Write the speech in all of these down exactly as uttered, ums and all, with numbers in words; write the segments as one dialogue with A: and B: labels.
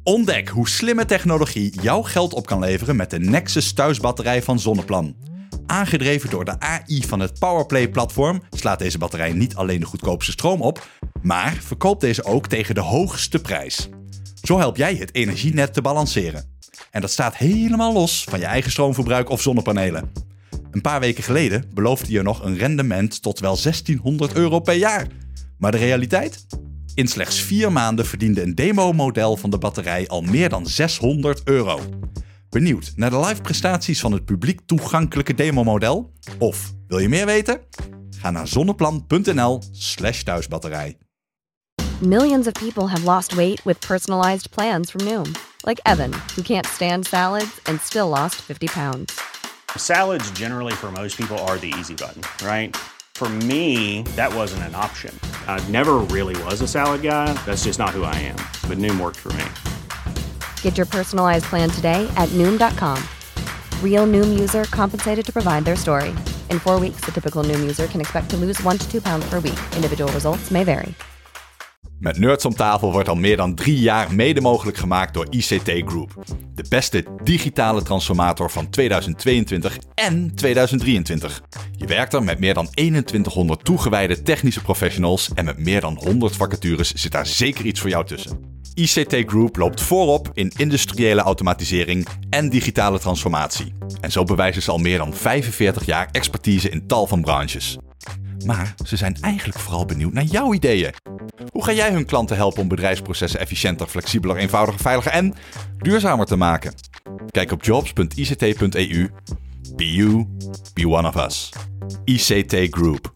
A: Ontdek hoe slimme technologie jouw geld op kan leveren met de Nexus thuisbatterij van Zonneplan. Aangedreven door de A I van het Powerplay-platform slaat deze batterij niet alleen de goedkoopste stroom op, maar verkoopt deze ook tegen de hoogste prijs. Zo help jij het energienet te balanceren. En dat staat helemaal los van je eigen stroomverbruik of zonnepanelen. Een paar weken geleden beloofde je nog een rendement tot wel zestienhonderd euro per jaar. Maar de realiteit? In slechts vier maanden verdiende een demo-model van de batterij al meer dan zeshonderd euro. Benieuwd naar de live prestaties van het publiek toegankelijke demo-model? Of wil je meer weten? Ga naar zonneplan.nl slash thuisbatterij.
B: Millions of people have lost weight with personalized plans from Noom. Like Evan, who can't stand salads and still lost fifty pounds.
C: Salads generally for most people are the easy button, right? For me, that wasn't an option. I never really was a salad guy. That's just not who I am. But Noom worked for me.
B: Get your personalized plan today at Noom dot com. Real Noom user compensated to provide their story. In four weeks, the typical Noom user can expect to lose one to two pounds per week. Individual results may vary.
A: Met Nerds om tafel wordt al meer dan drie jaar mede mogelijk gemaakt door I C T Group. De beste digitale transformator van tweeduizend tweeëntwintig en tweeduizend drieëntwintig. Je werkt er met meer dan eenentwintighonderd toegewijde technische professionals en met meer dan honderd vacatures zit daar zeker iets voor jou tussen. I C T Group loopt voorop in industriële automatisering en digitale transformatie. En zo bewijzen ze al meer dan vijfenveertig jaar expertise in tal van branches. Maar ze zijn eigenlijk vooral benieuwd naar jouw ideeën. Hoe ga jij hun klanten helpen om bedrijfsprocessen efficiënter, flexibeler, eenvoudiger, veiliger en duurzamer te maken? Kijk op jobs punt i c t punt e u. Be you, be one of us. I C T Group.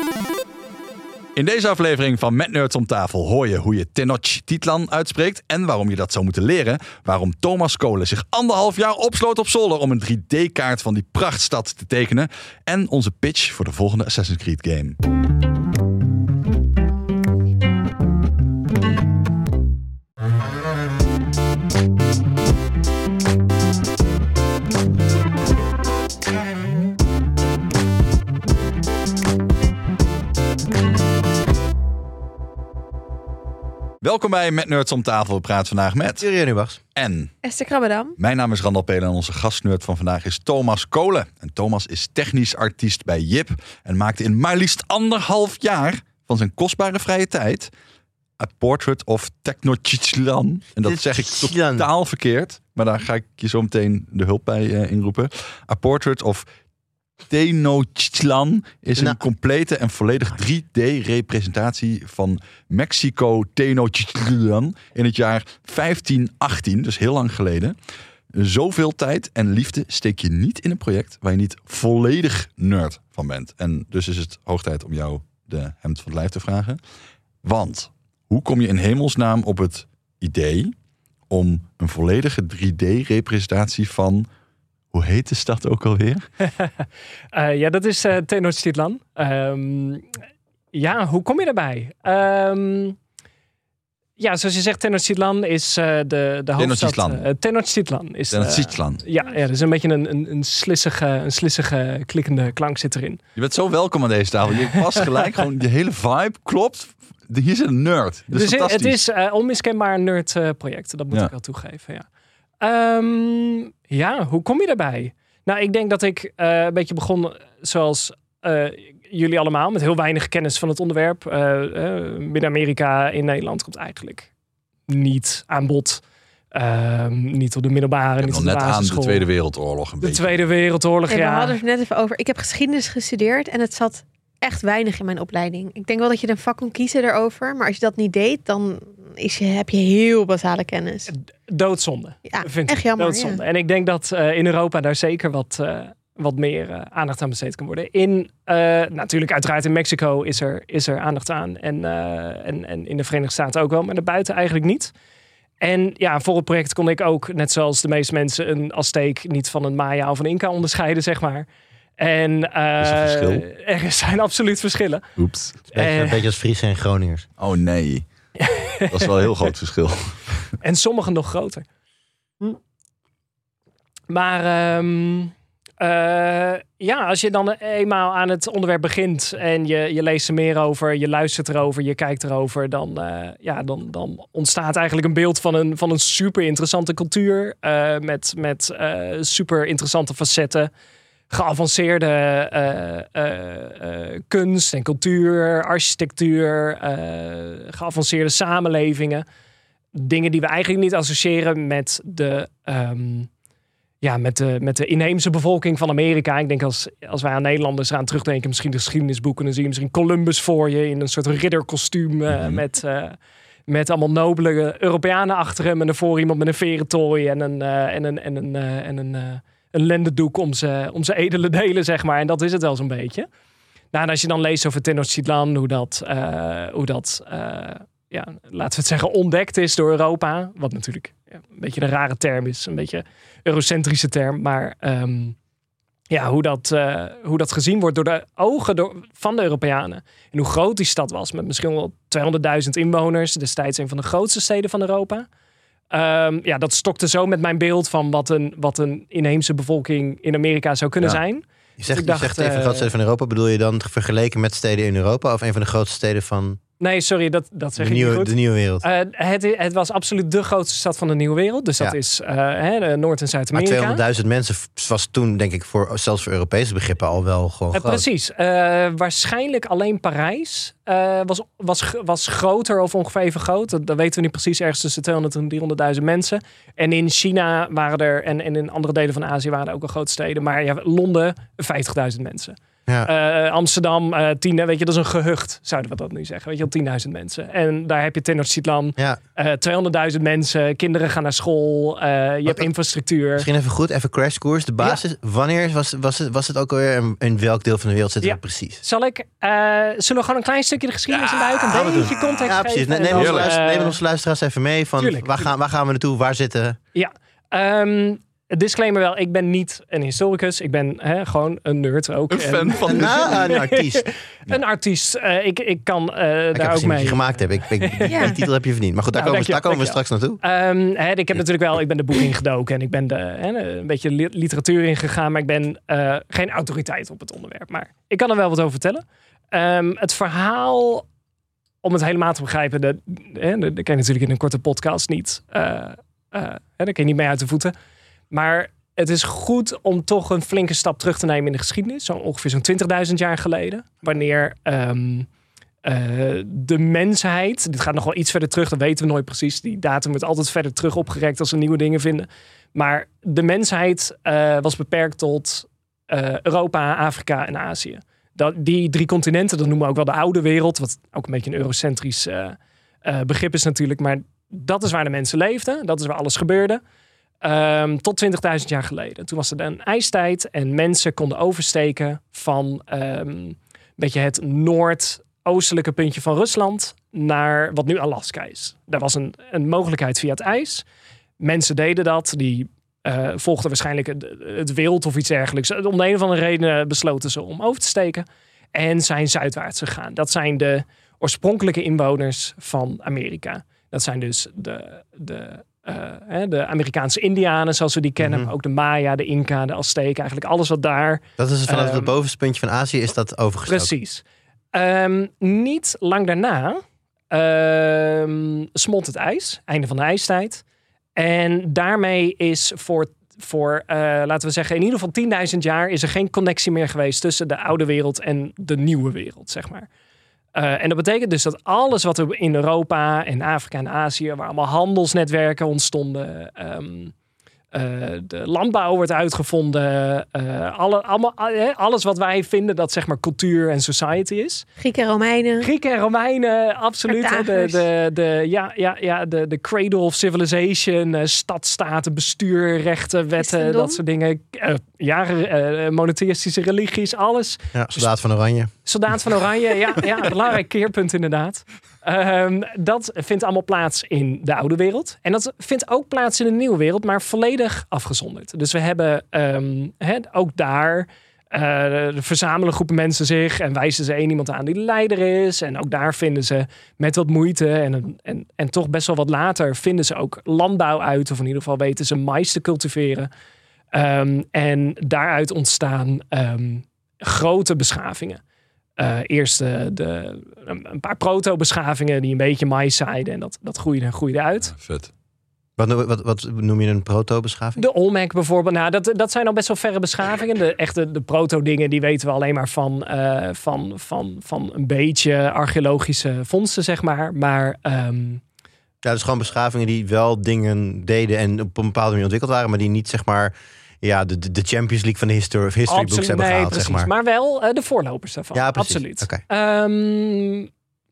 A: In deze aflevering van Met Nerds om tafel hoor je hoe je Tenochtitlan uitspreekt en waarom je dat zou moeten leren. Waarom Thomas Kolen zich anderhalf jaar opsloot op zolder om een drie D-kaart van die prachtstad te tekenen. En onze pitch voor de volgende Assassin's Creed game. Welkom bij Met Nerds om tafel. We praten vandaag met
D: Jurjen Ubachs
A: en
E: Esther Krabbedam.
A: Mijn naam is Randal Pelen en onze gastnerd van vandaag is Thomas Kolen. En Thomas is technisch artiest bij Jip en maakte in maar liefst anderhalf jaar van zijn kostbare vrije tijd A Portrait of Tenochtitlan. En dat zeg ik totaal verkeerd, maar daar ga ik je zo meteen de hulp bij uh, inroepen. A Portrait of Tenochtitlan is een nou. complete en volledig drie D-representatie van Mexico Tenochtitlan in het jaar vijftien achttien, dus heel lang geleden. Zoveel tijd en liefde steek je niet in een project waar je niet volledig nerd van bent. En dus is het hoog tijd om jou de hemd van het lijf te vragen. Want hoe kom je in hemelsnaam op het idee om een volledige drie D-representatie van... Hoe heet de stad ook alweer?
E: uh, ja, dat is uh, Tenochtitlan. Um, ja, hoe kom je daarbij? Um, ja, zoals je zegt, Tenochtitlan is uh, de, de hoofdstad.
A: Tenochtitlan.
E: Uh, Tenochtitlan is
A: Tenochtitlan.
E: Uh, ja, ja, dat is een beetje een, een, een, slissige, een slissige, klikkende klank zit erin.
A: Je bent zo welkom aan deze tafel. Je past gelijk, gewoon de hele vibe klopt. Hier is een nerd. Dat is
E: dus
A: fantastisch.
E: Het is uh, onmiskenbaar een nerd uh, project. Dat moet ja. ik wel toegeven, ja. Um, ja, hoe kom je daarbij? Nou, ik denk dat ik uh, een beetje begon zoals uh, jullie allemaal, met heel weinig kennis van het onderwerp. Uh, uh, Midden-Amerika in Nederland komt eigenlijk niet aan bod. Uh, niet op de middelbare, niet op de
A: net
E: basisschool.
A: aan de Tweede Wereldoorlog een
E: de
A: beetje.
E: De Tweede Wereldoorlog,
D: ja.
E: ja.
D: We hadden het net even over. Ik heb geschiedenis gestudeerd en het zat echt weinig in mijn opleiding. Ik denk wel dat je een vak kon kiezen erover, maar als je dat niet deed, dan is je, heb je heel basale kennis.
E: Doodzonde.
D: Ja,
E: vind
D: echt
E: ik.
D: jammer.
E: Doodzonde.
D: Ja.
E: En ik denk dat uh, in Europa daar zeker wat, uh, wat meer uh, aandacht aan besteed kan worden. In, uh, natuurlijk uiteraard in Mexico is er, is er aandacht aan. En, uh, en, en in de Verenigde Staten ook wel, maar daarbuiten eigenlijk niet. En ja, voor het project kon ik ook, net zoals de meeste mensen, een Azteek niet van een Maya of een Inca onderscheiden, zeg maar. En uh,
A: is er verschil?
E: Er zijn absoluut verschillen.
A: Oeps.
F: Beetje, uh, een beetje als Friese en Groningers.
A: Oh nee. Dat is wel een heel groot verschil.
E: En sommigen nog groter. Hm. Maar um, uh, ja, als je dan eenmaal aan het onderwerp begint en je, je leest er meer over, je luistert erover, je kijkt erover, dan, uh, ja, dan, dan ontstaat eigenlijk een beeld van een, van een super interessante cultuur uh, met, met uh, super interessante facetten. Geavanceerde uh, uh, uh, kunst en cultuur, architectuur, uh, geavanceerde samenlevingen. Dingen die we eigenlijk niet associëren met de, um, ja, met de, met de inheemse bevolking van Amerika. Ik denk als, als wij aan Nederlanders eraan terugdenken, misschien de geschiedenisboeken, dan zie je misschien Columbus voor je in een soort ridderkostuum uh, mm-hmm. met... Uh, Met allemaal nobele Europeanen achter hem en ervoor iemand met een verentooi en een, uh, en een, en een, uh, en een, uh, een lendendoek om zijn om zijn edele delen, zeg maar. En dat is het wel zo'n beetje. Nou, en als je dan leest over Tenochtitlan, hoe dat, uh, hoe dat uh, ja, laten we het zeggen, ontdekt is door Europa. Wat natuurlijk ja, een beetje een rare term is, een beetje eurocentrische term. Maar um, ja, hoe dat, uh, hoe dat gezien wordt door de ogen door, van de Europeanen. En hoe groot die stad was, met misschien wel tweehonderdduizend inwoners. Destijds een van de grootste steden van Europa. Um, ja, dat stokte zo met mijn beeld van wat een, wat een inheemse bevolking in Amerika zou kunnen ja. zijn.
F: Je zegt, dus dacht, je zegt een van de grootste steden van Europa. Bedoel je dan vergeleken met steden in Europa? Of een van de grootste steden van...
E: Nee, sorry, dat, dat zeg
F: de
E: ik
F: nieuwe,
E: niet goed.
F: De nieuwe wereld.
E: Uh, het, het was absoluut de grootste stad van de nieuwe wereld. Dus dat ja. is uh, hè, Noord- en Zuid-Amerika.
F: Maar tweehonderdduizend mensen was toen, denk ik, voor, zelfs voor Europese begrippen al wel gewoon uh, groot.
E: Precies. Uh, waarschijnlijk alleen Parijs uh, was, was, was groter of ongeveer even groot. Dat, dat weten we niet precies. Ergens tussen tweehonderd en driehonderdduizend mensen. En in China waren er, en, en in andere delen van Azië waren er ook al grote steden. Maar ja, Londen, vijftigduizend mensen. Ja. Uh, Amsterdam, uh, tien, weet je, dat is een gehucht, zouden we dat nu zeggen. Weet je, al tienduizend mensen. En daar heb je Tenochtitlan, ja. uh, tweehonderdduizend mensen, kinderen gaan naar school, uh, je Wat, hebt infrastructuur.
F: Misschien even goed, even crashkoers, de basis. Ja. Wanneer was, was, het, was het ook alweer, in, in welk deel van de wereld zitten ja. we precies?
E: Zal ik, uh, zullen we gewoon een klein stukje de geschiedenis ja, induiken? Een beetje context
F: ja, precies.
E: geven?
F: Neem, onze luister, neem onze luisteraars even mee van tuurlijk, waar, gaan, waar gaan we naartoe, waar zitten?
E: Ja, um, disclaimer wel, ik ben niet een historicus. Ik ben hè, gewoon een nerd ook.
A: Een fan van de
F: nou, een artiest.
E: Een artiest. Uh, ik, ik kan uh, ik daar ook mee. Wat
F: je gemaakt hebt. Ik, ik, ja. Die titel heb je verdiend. Maar goed, daar nou, komen, we, daar komen we straks naartoe.
E: Um, hè, ik heb natuurlijk wel, ik ben de boek ingedoken en ik ben de, hè, een beetje literatuur ingegaan, maar ik ben uh, geen autoriteit op het onderwerp. Maar ik kan er wel wat over vertellen. Um, het verhaal, om het helemaal te begrijpen, dat kan je natuurlijk in een korte podcast niet. Uh, uh, hè, daar kan je niet mee uit de voeten. Maar het is goed om toch een flinke stap terug te nemen in de geschiedenis. Zo ongeveer zo'n twintigduizend jaar geleden. Wanneer um, uh, de mensheid... Dit gaat nog wel iets verder terug, dat weten we nooit precies. Die datum wordt altijd verder terug opgerekt als we nieuwe dingen vinden. Maar de mensheid uh, was beperkt tot uh, Europa, Afrika en Azië. Dat, die drie continenten, dat noemen we ook wel de oude wereld. Wat ook een beetje een eurocentrisch uh, uh, begrip is natuurlijk. Maar dat is waar de mensen leefden. Dat is waar alles gebeurde. Um, tot twintigduizend jaar geleden. Toen was er een ijstijd en mensen konden oversteken van um, een beetje het noordoostelijke puntje van Rusland naar wat nu Alaska is. Daar was een, een mogelijkheid via het ijs. Mensen deden dat, die uh, volgden waarschijnlijk het, het wild of iets dergelijks. Om de een of andere reden besloten ze om over te steken en zijn zuidwaarts gegaan. Dat zijn de oorspronkelijke inwoners van Amerika. Dat zijn dus de... de Uh, de Amerikaanse Indianen, zoals we die kennen. Mm-hmm. Maar ook de Maya, de Inca, de Azteken. Eigenlijk alles wat daar...
F: Dat is vanaf um, het bovenste puntje van Azië is dat overgestoken.
E: Precies. Um, niet lang daarna um, smolt het ijs. Einde van de ijstijd. En daarmee is voor, voor uh, laten we zeggen, in ieder geval tienduizend jaar... is er geen connectie meer geweest tussen de oude wereld en de nieuwe wereld, zeg maar. Uh, en dat betekent dus dat alles wat er in Europa en Afrika en Azië, waar allemaal handelsnetwerken ontstonden, um, uh, de landbouw wordt uitgevonden, uh, alle, allemaal, uh, alles wat wij vinden dat zeg maar cultuur en society is.
D: Grieken en Romeinen.
E: Grieken en Romeinen, absoluut. De, de, de, ja, ja, ja, de, de cradle of civilization, uh, stadstaten, bestuur, rechten, wetten, dat soort dingen. Uh, ja, uh, monotheïstische religies, alles.
F: Ja, soldaat van Oranje.
E: Soldaat van Oranje, ja, ja, een belangrijk keerpunt inderdaad. Um, dat vindt allemaal plaats in de oude wereld. En dat vindt ook plaats in de nieuwe wereld, maar volledig afgezonderd. Dus we hebben um, he, ook daar... Uh, de verzamelen groepen mensen zich en wijzen ze één iemand aan die de leider is. En ook daar vinden ze met wat moeite en, en, en toch best wel wat later vinden ze ook landbouw uit. Of in ieder geval weten ze mais te cultiveren. Um, en daaruit ontstaan um, grote beschavingen. Uh, eerst de, de, een paar proto-beschavingen die een beetje mais zaaiden. En dat, dat groeide en groeide uit.
A: Ja, vet.
F: Wat, wat, wat noem je een proto-beschaving?
E: De Olmec bijvoorbeeld. Nou, dat, dat zijn al best wel verre beschavingen. De echte de proto-dingen die weten we alleen maar van, uh, van, van, van een beetje archeologische vondsten, zeg maar. Maar... Um,
F: ja, dus gewoon beschavingen die wel dingen deden en op een bepaalde manier ontwikkeld waren, maar die niet, zeg maar, ja, de, de Champions League van de history, history
E: absoluut,
F: books hebben
E: nee,
F: gehaald,
E: precies,
F: zeg maar.
E: Maar wel uh, de voorlopers daarvan.
F: Ja, precies.
E: Absoluut.
F: Okay.
E: Um,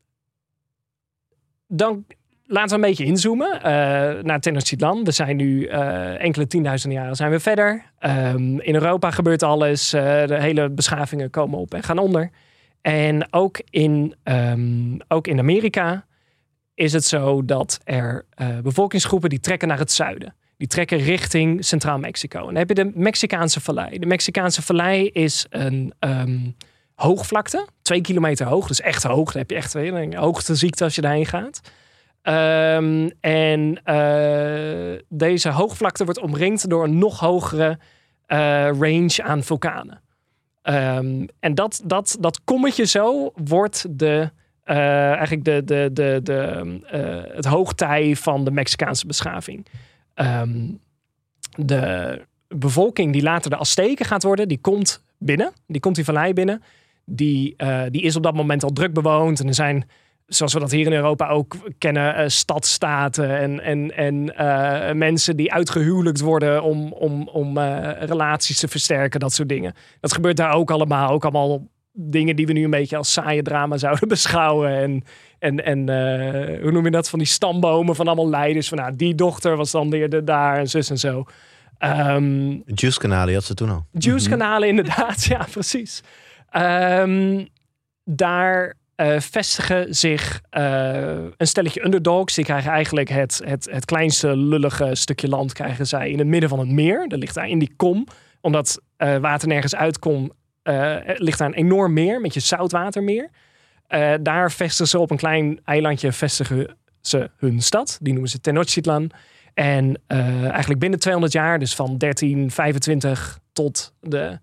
E: dan laten we een beetje inzoomen uh, naar Tenochtitlan. We zijn nu uh, enkele tienduizenden jaren zijn we verder. Um, in Europa gebeurt alles. Uh, de hele beschavingen komen op en gaan onder. En ook in, um, ook in Amerika is het zo dat er uh, bevolkingsgroepen die trekken naar het zuiden. Die trekken richting Centraal Mexico. En dan heb je de Mexicaanse Vallei. De Mexicaanse Vallei is een um, hoogvlakte. Twee kilometer hoog. Dus echt hoog. Dan heb je echt een hoogteziekte als je daarheen gaat. Um, en uh, deze hoogvlakte wordt omringd door een nog hogere uh, range aan vulkanen. Um, en dat, dat, dat kommetje zo wordt de... Uh, eigenlijk de, de, de, de, uh, het hoogtij van de Mexicaanse beschaving. Um, de bevolking die later de Azteken gaat worden, die komt binnen. Die komt die vallei binnen. Die, uh, die is op dat moment al druk bewoond. En er zijn, zoals we dat hier in Europa ook kennen, uh, stadstaten en, en, en uh, mensen die uitgehuwelijkt worden om, om, om uh, relaties te versterken, dat soort dingen. Dat gebeurt daar ook allemaal. Ook allemaal dingen die we nu een beetje als saaie drama zouden beschouwen. En, en, en uh, hoe noem je dat? Van die stambomen van allemaal leiders. Van nou, die dochter was dan weer de daar en zus en zo. Um,
F: Juice-kanalen had ze toen al.
E: Juice-kanalen, inderdaad. Ja, precies. Um, daar uh, vestigen zich uh, een stelletje underdogs. Die krijgen eigenlijk het, het, het kleinste lullige stukje land krijgen zij in het midden van het meer. Dat ligt daar in die kom. Omdat uh, water nergens uitkomt. Uh, ligt daar een enorm meer met je zoutwatermeer. Uh, daar vestigen ze op een klein eilandje vestigen ze hun stad. Die noemen ze Tenochtitlan. En uh, eigenlijk binnen tweehonderd jaar, dus van dertien vijfentwintig tot de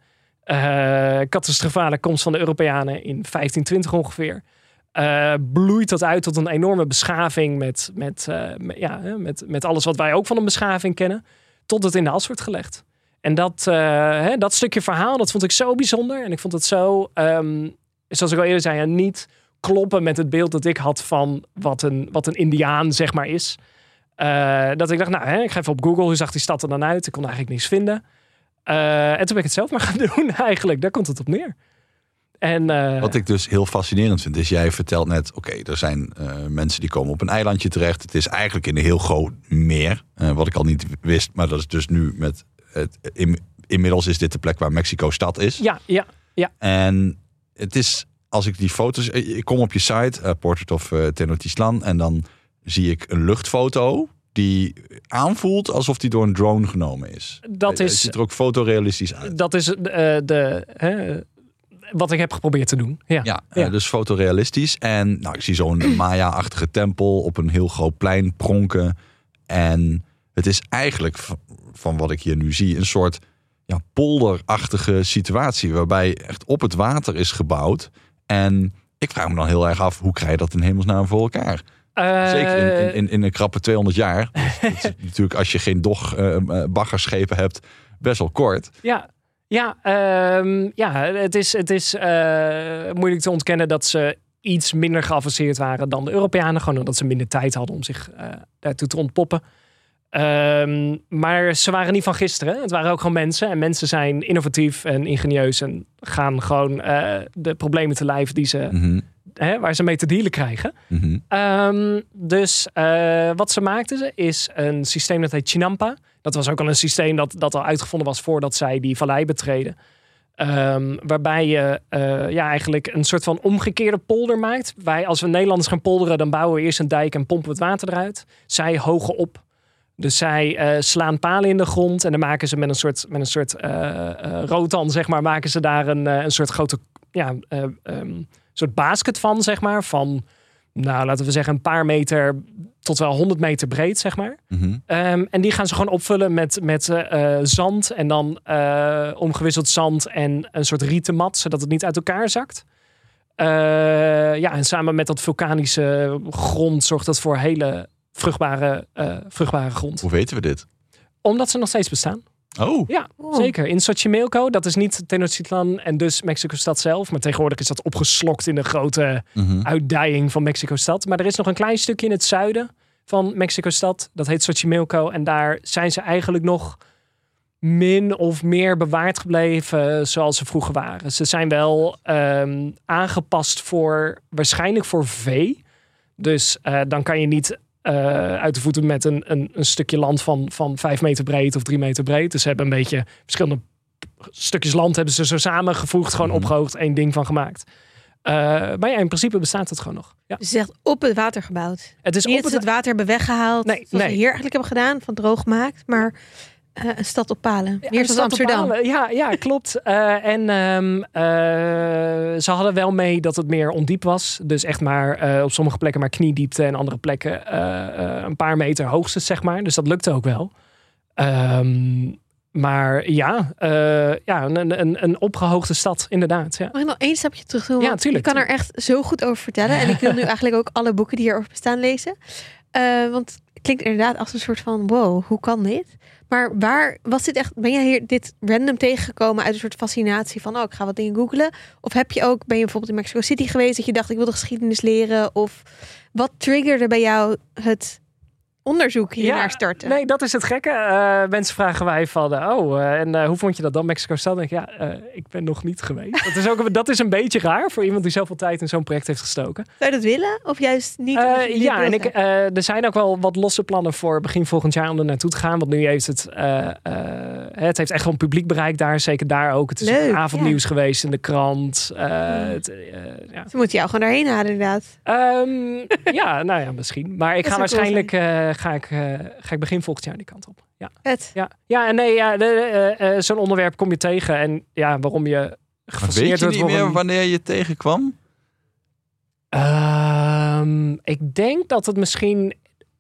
E: uh, catastrofale komst van de Europeanen in vijftien twintig ongeveer, uh, bloeit dat uit tot een enorme beschaving met, met, uh, met, ja, met, met alles wat wij ook van een beschaving kennen, tot het in de as wordt gelegd. En dat, uh, hè, dat stukje verhaal, dat vond ik zo bijzonder. En ik vond het zo, um, zoals ik al eerder zei, niet kloppen met het beeld dat ik had van wat een, wat een Indiaan, zeg maar, is. Uh, dat ik dacht, nou, hè, ik ga even op Google. Hoe zag die stad er dan uit? Ik kon eigenlijk niks vinden. Uh, en toen ben ik het zelf maar gaan doen, eigenlijk. Daar komt het op neer. En, uh,
A: wat ik dus heel fascinerend vind, is jij vertelt net, oké, okay, er zijn uh, mensen die komen op een eilandje terecht. Het is eigenlijk in een heel groot meer. Uh, wat ik al niet wist, maar dat is dus nu met... Het, in, inmiddels is dit de plek waar Mexico stad is.
E: Ja, ja, ja.
A: En het is, als ik die foto's... Ik kom op je site, uh, Portrait of uh, Tenochtitlan, en dan zie ik een luchtfoto die aanvoelt alsof die door een drone genomen is.
E: Dat is...
A: Het ziet er ook fotorealistisch uit.
E: Dat is uh, de... Hè, wat ik heb geprobeerd te doen. Ja,
A: ja,
E: ja.
A: Uh, dus fotorealistisch. En nou, ik zie zo'n Maya-achtige tempel op een heel groot plein pronken. En het is eigenlijk... van wat ik hier nu zie, een soort ja, polderachtige situatie, waarbij echt op het water is gebouwd. En ik vraag me dan heel erg af, hoe krijg je dat in hemelsnaam voor elkaar? Uh, Zeker in, in, in een krappe tweehonderd jaar. Dus dat is natuurlijk, als je geen dog uh, baggerschepen hebt, best wel kort.
E: Ja, ja, um, ja het is, het is uh, moeilijk te ontkennen dat ze iets minder geavanceerd waren dan de Europeanen. Gewoon omdat ze minder tijd hadden om zich uh, daartoe te ontpoppen. Um, maar ze waren niet van gisteren. Het waren ook gewoon mensen. En mensen zijn innovatief en ingenieus. En gaan gewoon uh, de problemen te lijf die ze,
A: mm-hmm.
E: hè, waar ze mee te dealen krijgen.
A: Mm-hmm.
E: Um, dus uh, wat ze maakten is een systeem dat heet Chinampa. Dat was ook al een systeem dat, dat al uitgevonden was voordat zij die vallei betreden. Um, waarbij je uh, ja, eigenlijk een soort van omgekeerde polder maakt. Wij, als we Nederlanders gaan polderen, dan bouwen we eerst een dijk en pompen het water eruit. Zij hogen op. Dus zij uh, slaan palen in de grond en dan maken ze met een soort, met een soort uh, uh, rotan, zeg maar, maken ze daar een, uh, een soort grote, ja, uh, um, soort basket van, zeg maar, van nou, laten we zeggen, een paar meter tot wel honderd meter breed, zeg maar.
A: Mm-hmm.
E: Um, en die gaan ze gewoon opvullen met, met uh, zand en dan uh, omgewisseld zand en een soort rieten mat, zodat het niet uit elkaar zakt. Uh, ja, en samen met dat vulkanische grond zorgt dat voor hele vruchtbare, uh, vruchtbare grond.
A: Hoe weten we dit?
E: Omdat ze nog steeds bestaan.
A: Oh.
E: Ja,
D: Oh.
E: zeker. In Xochimilco, dat is niet Tenochtitlan en dus Mexico-stad zelf. Maar tegenwoordig is dat opgeslokt in de grote
A: Mm-hmm.
E: uitdijing van Mexico-stad. Maar er is nog een klein stukje in het zuiden van Mexico-stad. Dat heet Xochimilco. En daar zijn ze eigenlijk nog min of meer bewaard gebleven zoals ze vroeger waren. Ze zijn wel um, aangepast voor, waarschijnlijk voor vee. Dus uh, dan kan je niet uh, uit de voeten met een, een, een stukje land van, van vijf meter breed of drie meter breed. Dus ze hebben een beetje verschillende stukjes land hebben ze zo samengevoegd, gewoon
A: Mm-hmm.
E: opgehoogd, één ding van gemaakt. Uh, maar ja, in principe bestaat het gewoon nog. Ja.
D: Dus het is echt op het water gebouwd.
E: Het is
D: Niet
E: op
D: dat ze het water hebben weggehaald,
E: Nee,
D: zoals
E: nee.
D: we hier eigenlijk hebben gedaan, van droog gemaakt, maar uh, een stad op palen.
E: Ja,
D: Meer
E: een
D: zoals
E: stad
D: Amsterdam.
E: op Palen. Ja, ja, klopt. Uh, en um, uh, ze hadden wel mee dat het meer ondiep was. Dus echt maar uh, op sommige plekken maar kniediepte en andere plekken uh, uh, een paar meter hoogstens, zeg maar. Dus dat lukte ook wel. Um, maar ja, uh, ja een, een, een opgehoogde stad, inderdaad. Ja.
D: Mag ik nog één stapje terug doen?
E: Ja,
D: Want
E: tuurlijk,
D: je kan er echt zo goed over vertellen. En ik wil nu eigenlijk ook alle boeken die hierover bestaan lezen. Uh, want het klinkt inderdaad als een soort van, wow, hoe kan dit? Maar waar was dit echt, ben jij hier dit random tegengekomen uit een soort fascinatie van, oh, ik ga wat dingen googlen? Of heb je ook, ben je bijvoorbeeld in Mexico City geweest dat je dacht, ik wil de geschiedenis leren? Of wat triggerde bij jou het onderzoek hiernaar starten?
E: Nee, dat is het gekke. Uh, mensen vragen wij van, uh, oh, uh, en uh, hoe vond je dat dan, Mexico-stad? Dan denk ik, ja, uh, ik ben nog niet geweest. Dat is, ook, dat is een beetje raar voor iemand die zoveel tijd in zo'n project heeft gestoken.
D: Zou je dat willen? Of juist niet?
E: Uh, ja, en ik, uh, er zijn ook wel wat losse plannen voor begin volgend jaar om er naartoe te gaan. Want nu heeft het, uh, uh, het heeft echt wel een publiek bereik daar. Zeker daar ook. Het is
D: Leuk,
E: avondnieuws
D: ja.
E: geweest in de krant. Uh,
D: Hmm.
E: het, uh, ja.
D: Ze moeten jou gewoon daarheen halen, inderdaad.
E: Um, ja, nou ja, misschien. Maar ik
D: Dat
E: ga
D: zou cool
E: waarschijnlijk uh, ga ik, uh, ga ik begin volgend jaar die kant op. Ja,
D: Het.
E: ja, ja en nee, ja, de, uh, uh, zo'n onderwerp kom je tegen. En ja, waarom je
A: Maar
E: gefascineerd
A: weet je
E: wordt
A: niet meer
E: een...
A: wanneer je tegenkwam?
E: Um, ik denk dat het misschien...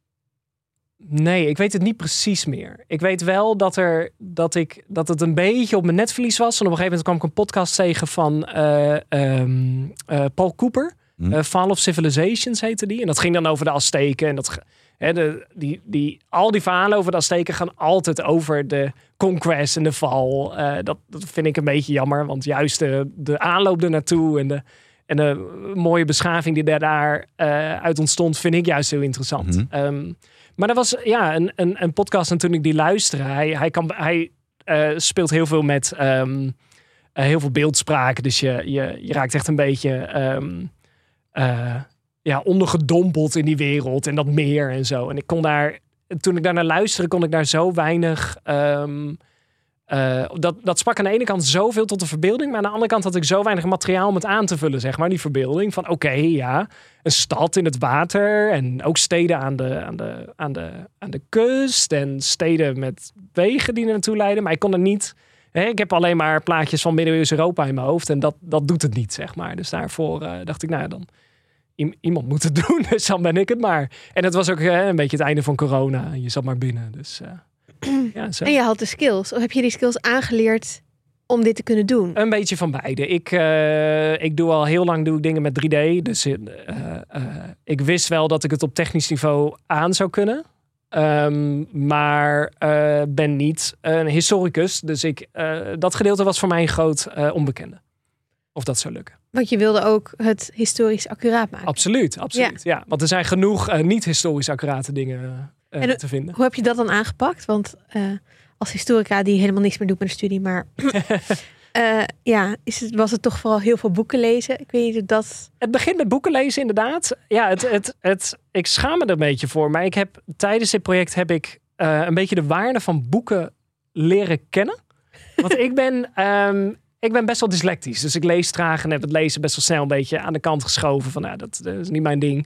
E: Nee, ik weet het niet precies meer. Ik weet wel dat, er, dat, ik, dat het een beetje op mijn netvlies was. En op een gegeven moment kwam ik een podcast tegen van uh, um, uh, Paul Cooper.
A: Hm.
E: Uh, Fall of Civilizations heette die. En dat ging dan over de Azteken. En dat, hè, de, die, die, al die verhalen over de Azteken gaan altijd over de conquest en de val. Uh, dat, dat vind ik een beetje jammer. Want juist de, de aanloop ernaartoe en de, en de mooie beschaving die daar, daar uh, uit ontstond, vind ik juist heel interessant.
A: Mm-hmm.
E: Um, maar er was ja, een, een, een podcast en toen ik die luisterde, hij, hij, kan, hij uh, speelt heel veel met um, uh, heel veel beeldspraak. Dus je, je, je raakt echt een beetje um, uh, ja, ondergedompeld in die wereld en dat meer en zo. En ik kon daar, toen ik daar naar luisterde, kon ik daar zo weinig... Um, Uh, dat, dat sprak aan de ene kant zoveel tot de verbeelding, maar aan de andere kant had ik zo weinig materiaal om het aan te vullen, zeg maar, die verbeelding. Van oké, okay, ja, een stad in het water en ook steden aan de, aan, de, aan, de, aan de kust en steden met wegen die er naartoe leiden. Maar ik kon er niet... Hè, ik heb alleen maar plaatjes van middeleeuws Europa in mijn hoofd en dat, dat doet het niet, zeg maar. Dus daarvoor uh, dacht ik, nou ja, dan... I- iemand moet het doen, dus dan ben ik het maar. En het was ook uh, een beetje het einde van corona. Je zat maar binnen, dus... Uh, Ja, zo.
D: En je had de skills. Of heb je die skills aangeleerd om dit te kunnen doen?
E: Een beetje van beide. Ik, uh, ik doe al heel lang doe ik dingen met drie D. Dus uh, uh, ik wist wel dat ik het op technisch niveau aan zou kunnen. Um, maar uh, ben niet een historicus. Dus ik, uh, dat gedeelte was voor mij een groot uh, onbekende. Of dat zou lukken.
D: Want je wilde ook het historisch accuraat maken.
E: Absoluut, absoluut. Ja. Ja, want er zijn genoeg uh, niet historisch accurate dingen uh,
D: en,
E: te vinden.
D: Hoe heb je dat dan aangepakt? Want uh, als historica die helemaal niks meer doet met de studie, maar uh, ja, is het, was het toch vooral heel veel boeken lezen? Ik weet niet of dat...
E: Het begint met boeken lezen, inderdaad. Ja, het, het, het, ik schaam me er een beetje voor. Maar ik heb tijdens dit project heb ik uh, een beetje de waarde van boeken leren kennen. Want ik ben... Um, Ik ben best wel dyslectisch, dus ik lees traag en heb het lezen best wel snel een beetje aan de kant geschoven. Van, nou, dat, dat is niet mijn ding.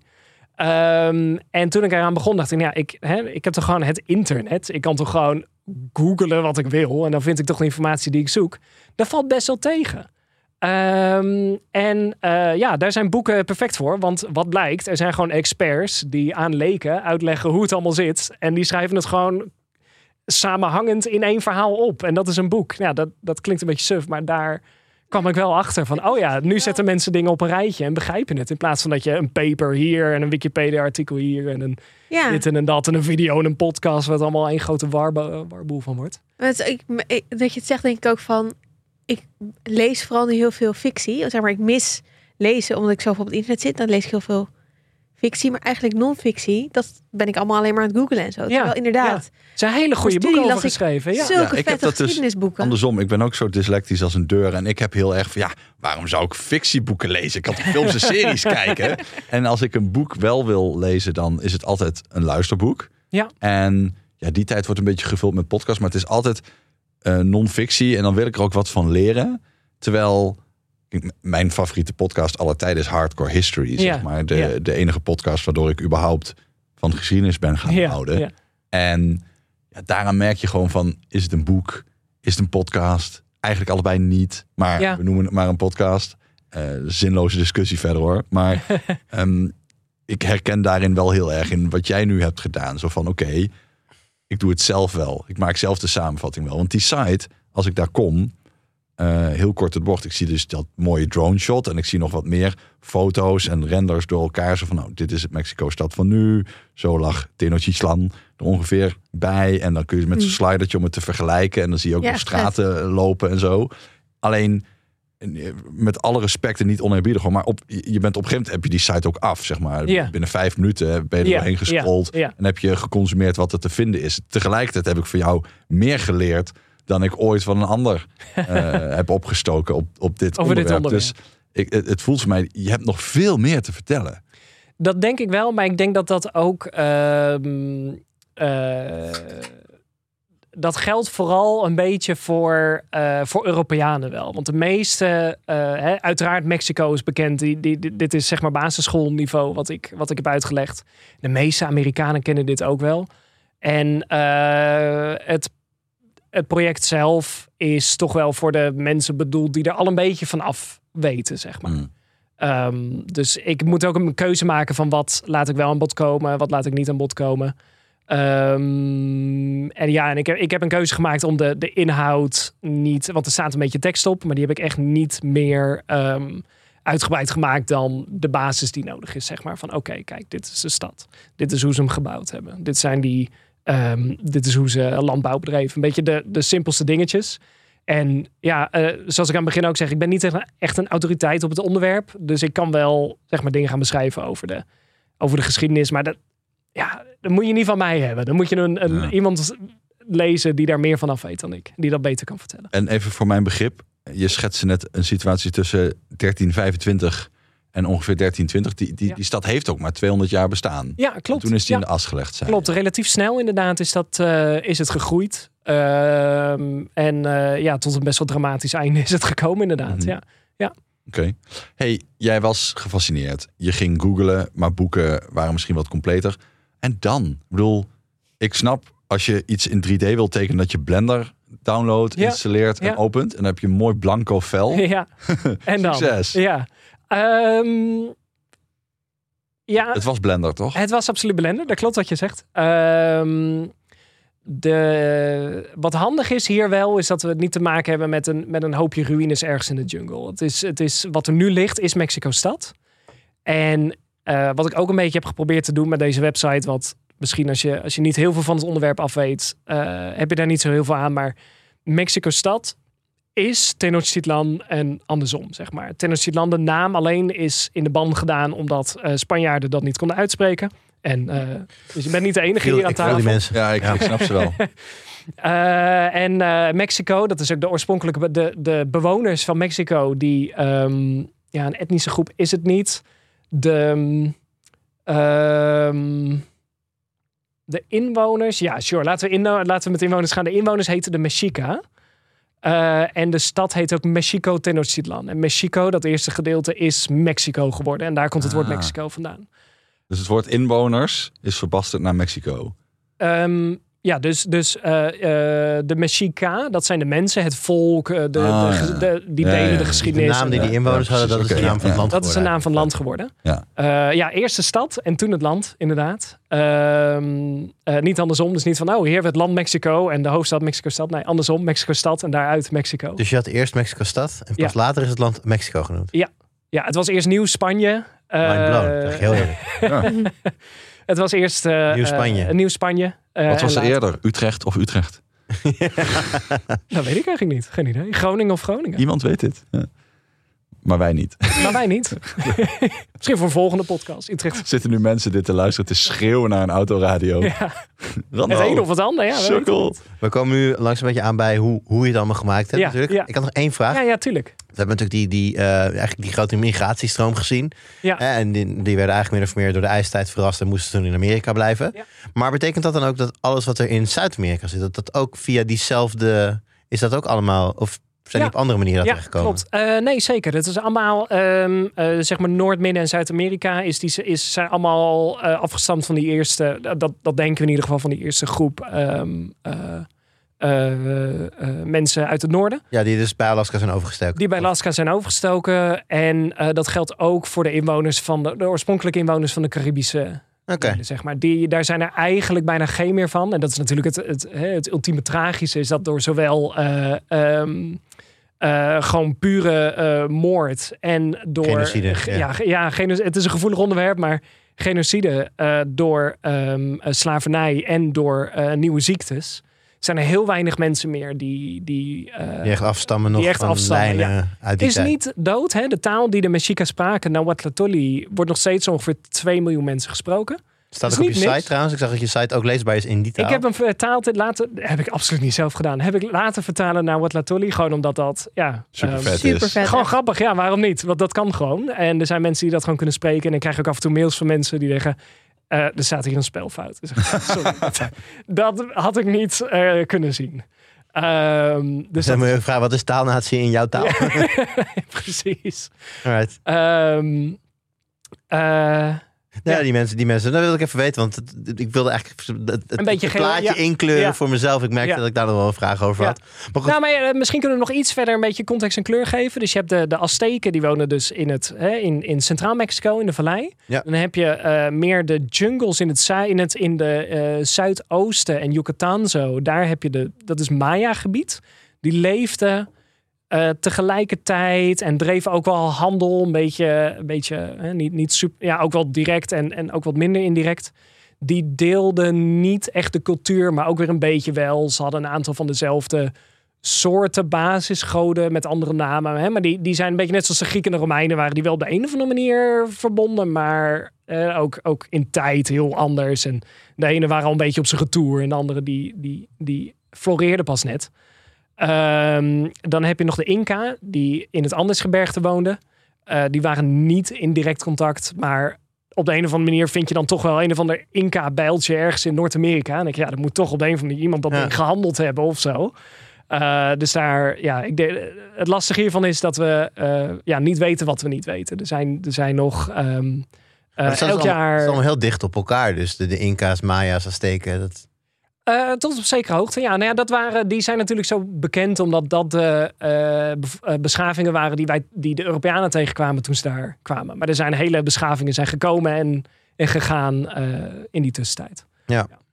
E: Um, en toen ik eraan begon, dacht ik, ja, ik, hè, ik heb toch gewoon het internet. Ik kan toch gewoon googlen wat ik wil en dan vind ik toch de informatie die ik zoek. Dat valt best wel tegen. Um, en uh, ja, daar zijn boeken perfect voor. Want wat blijkt, er zijn gewoon experts die aan leken uitleggen hoe het allemaal zit. En die schrijven het gewoon samenhangend in één verhaal op. En dat is een boek. Ja, dat, dat klinkt een beetje suf, maar daar kwam ik wel achter van, oh ja, nu zetten mensen dingen op een rijtje en begrijpen het. In plaats van dat je een paper hier en een Wikipedia-artikel hier en een ja. dit en een dat en een video en een podcast, wat allemaal één grote warbo- warboel van wordt.
D: Ik, ik, dat je het zegt, denk ik ook van, ik lees vooral nu heel veel fictie. Zeg maar, ik mis lezen omdat ik zoveel op het internet zit. Dan lees ik heel veel fictie, maar eigenlijk non-fictie. Dat ben ik allemaal alleen maar aan het googlen en zo. Ja, Terwijl inderdaad.
E: Ja. Er zijn hele goede boeken over geschreven. Ja.
D: Zulke
A: ja, ik heb dat dus andersom. Ik ben ook zo dyslectisch als een deur. En ik heb heel erg van, ja, waarom zou ik fictieboeken lezen? Ik kan films en series kijken. En als ik een boek wel wil lezen, dan is het altijd een luisterboek.
E: Ja.
A: En ja, die tijd wordt een beetje gevuld met podcasts. Maar het is altijd uh, non-fictie. En dan wil ik er ook wat van leren. Terwijl mijn favoriete podcast aller tijden is Hardcore History. Zeg
E: ja.
A: maar. De,
E: ja.
A: de enige podcast waardoor ik überhaupt van geschiedenis ben gaan
E: ja.
A: houden.
E: Ja.
A: En ja, daaraan merk je gewoon van, is het een boek? Is het een podcast? Eigenlijk allebei niet. Maar ja. we noemen het maar een podcast. Uh, zinloze discussie verder hoor. Maar um, ik herken daarin wel heel erg in wat jij nu hebt gedaan. Zo van, oké, okay, ik doe het zelf wel. Ik maak zelf de samenvatting wel. Want die site, als ik daar kom, uh, heel kort het bocht. Ik zie dus dat mooie drone shot. En ik zie nog wat meer foto's en renders door elkaar. Zo van, nou, dit is het Mexico-stad van nu. Zo lag Tenochtitlan er ongeveer bij. En dan kun je met zo'n slidertje om het te vergelijken. En dan zie je ook ja, nog straten vet. lopen en zo. Alleen, met alle respect en niet oneerbiedig, maar op, je bent op een gegeven moment heb je die site ook af, zeg maar.
E: Ja.
A: Binnen vijf minuten ben je er
E: ja.
A: doorheen gescrolld
E: ja. Ja.
A: en heb je geconsumeerd wat er te vinden is. Tegelijkertijd heb ik van jou meer geleerd dan ik ooit van een ander uh, heb opgestoken op, op dit,
E: Over
A: onderwerp.
E: dit onderwerp.
A: Dus ik, het, het voelt voor mij, je hebt nog veel meer te vertellen.
E: Dat denk ik wel, maar ik denk dat dat ook Uh, uh, dat geldt vooral een beetje voor, uh, voor Europeanen wel. Want de meeste, uh, hè, uiteraard Mexico is bekend. Die, die, die, dit is zeg maar basisschoolniveau wat ik, wat ik heb uitgelegd. De meeste Amerikanen kennen dit ook wel. En uh, het, het project zelf is toch wel voor de mensen bedoeld die er al een beetje van af weten, zeg maar. Mm. Um, dus ik moet ook een keuze maken van wat laat ik wel aan bod komen, wat laat ik niet aan bod komen. Um, en ja, en ik heb, ik heb een keuze gemaakt om de, de inhoud niet, want er staat een beetje tekst op, maar die heb ik echt niet meer um, uitgebreid gemaakt dan de basis die nodig is, zeg maar. Van oké, okay, kijk, dit is de stad. Dit is hoe ze hem gebouwd hebben. Dit zijn die, um, dit is hoe ze landbouw bedreven. Een beetje de, de simpelste dingetjes. En ja, uh, zoals ik aan het begin ook zeg, ik ben niet echt een autoriteit op het onderwerp. Dus ik kan wel, zeg maar, dingen gaan beschrijven over de, over de geschiedenis. Maar dat, ja, dat moet je niet van mij hebben. Dan moet je een, een, ja. iemand lezen die daar meer van af weet dan ik. Die dat beter kan vertellen.
A: En even voor mijn begrip. Je schetste net een situatie tussen dertien vijfentwintig en ongeveer dertien twintig. Die, die, ja. die stad heeft ook maar tweehonderd jaar bestaan.
E: Ja, klopt.
A: En toen is die
E: ja.
A: in de as gelegd. Zijn.
E: Klopt, relatief snel inderdaad is, dat, uh, is het gegroeid. Uh, en uh, ja, tot een best wel dramatisch einde is het gekomen inderdaad. Mm-hmm. Ja. Ja.
A: Oké. Okay. Hey, jij was gefascineerd. Je ging googlen, maar boeken waren misschien wat completer. En dan? Ik bedoel, ik snap als je iets in drie D wilt tekenen dat je Blender downloadt, ja. installeert en ja. opent. En dan heb je een mooi blanco vel.
E: Ja. En dan?
A: Succes.
E: Ja. Um, ja.
A: Het was Blender, toch?
E: Het was absoluut Blender, dat klopt wat je zegt. Um, de, wat handig is hier wel, is dat we het niet te maken hebben met een, met een hoopje ruïnes ergens in de jungle. Het is, het is, wat er nu ligt, is Mexico-stad. En uh, wat ik ook een beetje heb geprobeerd te doen met deze website, wat misschien als je, als je niet heel veel van het onderwerp af weet, uh, heb je daar niet zo heel veel aan. Maar Mexico-stad is Tenochtitlan en andersom, zeg maar. Tenochtitlan, de naam alleen, is in de ban gedaan omdat uh, Spanjaarden dat niet konden uitspreken. En uh, dus je bent niet de enige
F: Heel,
E: hier aan tafel.
F: Die mensen.
A: Ja, ik, ja. ik snap ze wel.
E: uh, en uh, Mexico, dat is ook de oorspronkelijke de, de bewoners van Mexico, die um, ja, een etnische groep is het niet. De um, de inwoners, ja, sure, laten we, in, laten we met inwoners gaan. De inwoners heten de Mexica. Uh, en de stad heet ook Mexico Tenochtitlan. En Mexico, dat eerste gedeelte, is Mexico geworden. En daar komt het ah. woord Mexico vandaan.
A: Dus het woord inwoners is verbasterd naar Mexico.
E: Um, ja, dus, dus uh, uh, de Mexica, dat zijn de mensen, het volk, uh, de,
A: ah,
E: de, de, de, die delen ja, ja, ja. de geschiedenis.
F: De naam die die inwoners ja, hadden, dat is de naam van het land
E: Dat is de naam van het land geworden. Ja, uh, ja eerst de stad en toen het land, inderdaad. Uh, uh, niet andersom, dus niet van, oh, hier hebben we het land Mexico en de hoofdstad Mexico-stad. Nee, andersom, Mexico-stad en daaruit Mexico.
F: Dus je had eerst Mexico-stad en pas ja. later is het land Mexico genoemd?
E: Ja, ja het was eerst Nieuw-Spanje. Uh,
F: Mind blown, echt heel eerlijk. Ja.
E: Het was eerst uh, Nieuw-Spanje. Uh, Nieuw-Spanje.
A: Uh, Wat was er eerder? Utrecht of Utrecht?
E: Dat weet ik eigenlijk niet. Geen idee. Groningen of Groningen?
A: Iemand weet dit. Ja. Maar wij niet.
E: Maar wij niet. Misschien voor een volgende podcast. Utrecht.
A: Zitten nu mensen dit te luisteren te schreeuwen naar een autoradio. Ja.
E: Het een of het ander. Ja,
A: Sukkel.
F: We komen nu langs een beetje aan bij hoe, hoe je het allemaal gemaakt hebt. Ja, natuurlijk. Ja. Ik had nog één vraag.
E: Ja, ja, tuurlijk.
F: We hebben natuurlijk die, die, uh, eigenlijk die grote migratiestroom gezien. Ja. Hè, en die, die werden eigenlijk meer of meer door de ijstijd verrast en moesten toen in Amerika blijven. Ja. Maar betekent dat dan ook dat alles wat er in Zuid-Amerika zit, dat dat ook via diezelfde, is dat ook allemaal, of zijn
E: ja.
F: die op andere manieren
E: ja,
F: terechtgekomen?
E: Klopt. Uh, nee, zeker. Het is allemaal, um, uh, zeg maar Noord-, Midden- en Zuid-Amerika is die, is, zijn allemaal uh, afgestamd van die eerste, dat, dat denken we in ieder geval van die eerste groep um, uh, uh, uh, mensen uit het noorden.
F: Ja, die dus bij Alaska zijn overgestoken.
E: Die bij Alaska zijn overgestoken. En uh, dat geldt ook voor de inwoners van de, de oorspronkelijke inwoners van de Caribische
F: Oké.
E: Okay. Zeg maar. Die, daar zijn er eigenlijk bijna geen meer van. En dat is natuurlijk het, het, het, het ultieme tragische, is dat door zowel uh, um, uh, gewoon pure uh, moord en door
F: genocide.
E: Ja, ja, ja genocide, het is een gevoelig onderwerp, maar genocide uh, door um, slavernij en door uh, nieuwe ziektes. Zijn er heel weinig mensen meer die... Die, uh,
F: die echt afstammen nog
E: die echt
F: van
E: afstammen,
F: lijnen
E: ja.
F: uit die
E: is
F: tijd.
E: niet dood. Hè? De taal die de Mexica spraken, Nahuatl, wordt nog steeds ongeveer twee miljoen mensen gesproken.
F: Staat ook op je
E: niks.
F: site trouwens? Ik zag dat je site ook leesbaar is in die taal.
E: Ik heb hem vertaald laten... Heb ik absoluut niet zelf gedaan. Heb ik laten vertalen naar Nahuatl. Gewoon omdat dat... Ja,
A: super
E: um,
A: vet
D: super
A: is.
D: Vet,
E: gewoon grappig. Ja, waarom niet? Want dat kan gewoon. En er zijn mensen die dat gewoon kunnen spreken. En ik krijg ook af en toe mails van mensen die zeggen... Uh, er staat hier een spelfout. Sorry, dat, dat had ik niet uh, kunnen zien. Um, dus
F: dan moet je vragen, wat is taalnatie in jouw taal?
E: Ja, precies.
F: Alright.
E: Um, uh,
F: Ja,
E: ja,
F: die mensen, die mensen, dat wil ik even weten, want het, ik wilde eigenlijk het, het,
E: een beetje
F: het plaatje
E: ja.
F: inkleuren
E: ja.
F: voor mezelf. Ik merkte ja. dat ik daar nog wel een vraag over
E: ja.
F: had. Maar goed.
E: Nou, maar uh, misschien kunnen we nog iets verder een beetje context en kleur geven. Dus je hebt de, de Azteken, die wonen dus in, het, hè, in, in Centraal Mexico, in de vallei.
F: Ja.
E: Dan heb je uh, meer de jungles in het, in het in de uh, zuidoosten en Yucatan zo. Daar heb je de, dat is Maya-gebied. Die leefden uh, tegelijkertijd en dreven ook wel handel, een beetje, een beetje hè, niet, niet super, ja, ook wel direct en, en ook wat minder indirect. Die deelden niet echt de cultuur, maar ook weer een beetje wel. Ze hadden een aantal van dezelfde soorten basisgoden met andere namen. Hè? Maar die, die zijn een beetje net zoals de Grieken en de Romeinen, waren die wel op de een of andere manier verbonden, maar uh, ook, ook in tijd heel anders. En de ene waren al een beetje op zijn retour en de andere die, die, die floreerden pas net. Um, dan heb je nog de Inca, die in het Andesgebergte woonden. Uh, die waren niet in direct contact, maar op de een of andere manier vind je dan toch wel een of ander Inca-bijltje ergens in Noord-Amerika. En dan denk je, ja, er moet toch op de een of andere manier iemand dat ja. gehandeld hebben of zo. Uh, dus daar, ja, ik de, het lastige hiervan is dat we uh, ja, niet weten wat we niet weten. Er zijn, er zijn nog um, uh, elk
F: allemaal,
E: jaar...
F: Het is allemaal heel didicht op elkaar, dus de, de Inca's, Maya's, Azteken, dat...
E: Uh, tot op zekere hoogte, ja. Nou ja, dat waren, die zijn natuurlijk zo bekend omdat dat de uh, beschavingen waren die, wij, die de Europeanen tegenkwamen toen ze daar kwamen. Maar er zijn hele beschavingen zijn gekomen en, en gegaan uh, in die tussentijd.
F: Ja.
E: ja.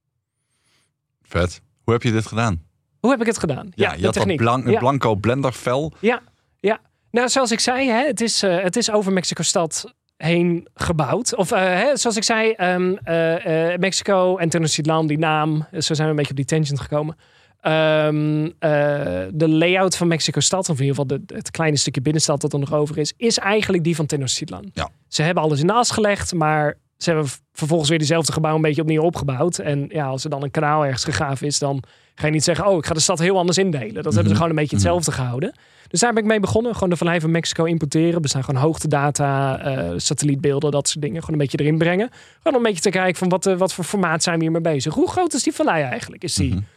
A: Vet. Hoe heb je dit gedaan?
E: Hoe heb ik het gedaan?
A: Ja,
E: ja
A: je had dat blank, een
E: ja.
A: blanco blendervel.
E: Ja, ja. Nou, zoals ik zei, hè, het, is, uh, het is over Mexico-stad heen gebouwd. Of uh, hè, zoals ik zei, um, uh, uh, Mexico en Tenochtitlan, die naam. Zo zijn we een beetje op die tangent gekomen. Um, uh, de layout van Mexico-stad, of in ieder geval de, het kleine stukje binnenstad dat er nog over is, is eigenlijk die van Tenochtitlan.
A: Ja.
E: Ze hebben alles in de as gelegd, maar ze hebben vervolgens weer diezelfde gebouw een beetje opnieuw opgebouwd. En ja, als er dan een kanaal ergens gegraven is, dan ga je niet zeggen, oh, ik ga de stad heel anders indelen. Dat mm-hmm. hebben ze gewoon een beetje hetzelfde mm-hmm. gehouden. Dus daar ben ik mee begonnen. Gewoon de Vallei van Mexico importeren. We staan gewoon hoogtedata, uh, satellietbeelden, dat soort dingen. Gewoon een beetje erin brengen. Gewoon een beetje te kijken van wat, uh, wat voor formaat zijn we hiermee bezig. Hoe groot is die vallei eigenlijk? Is die, mm-hmm.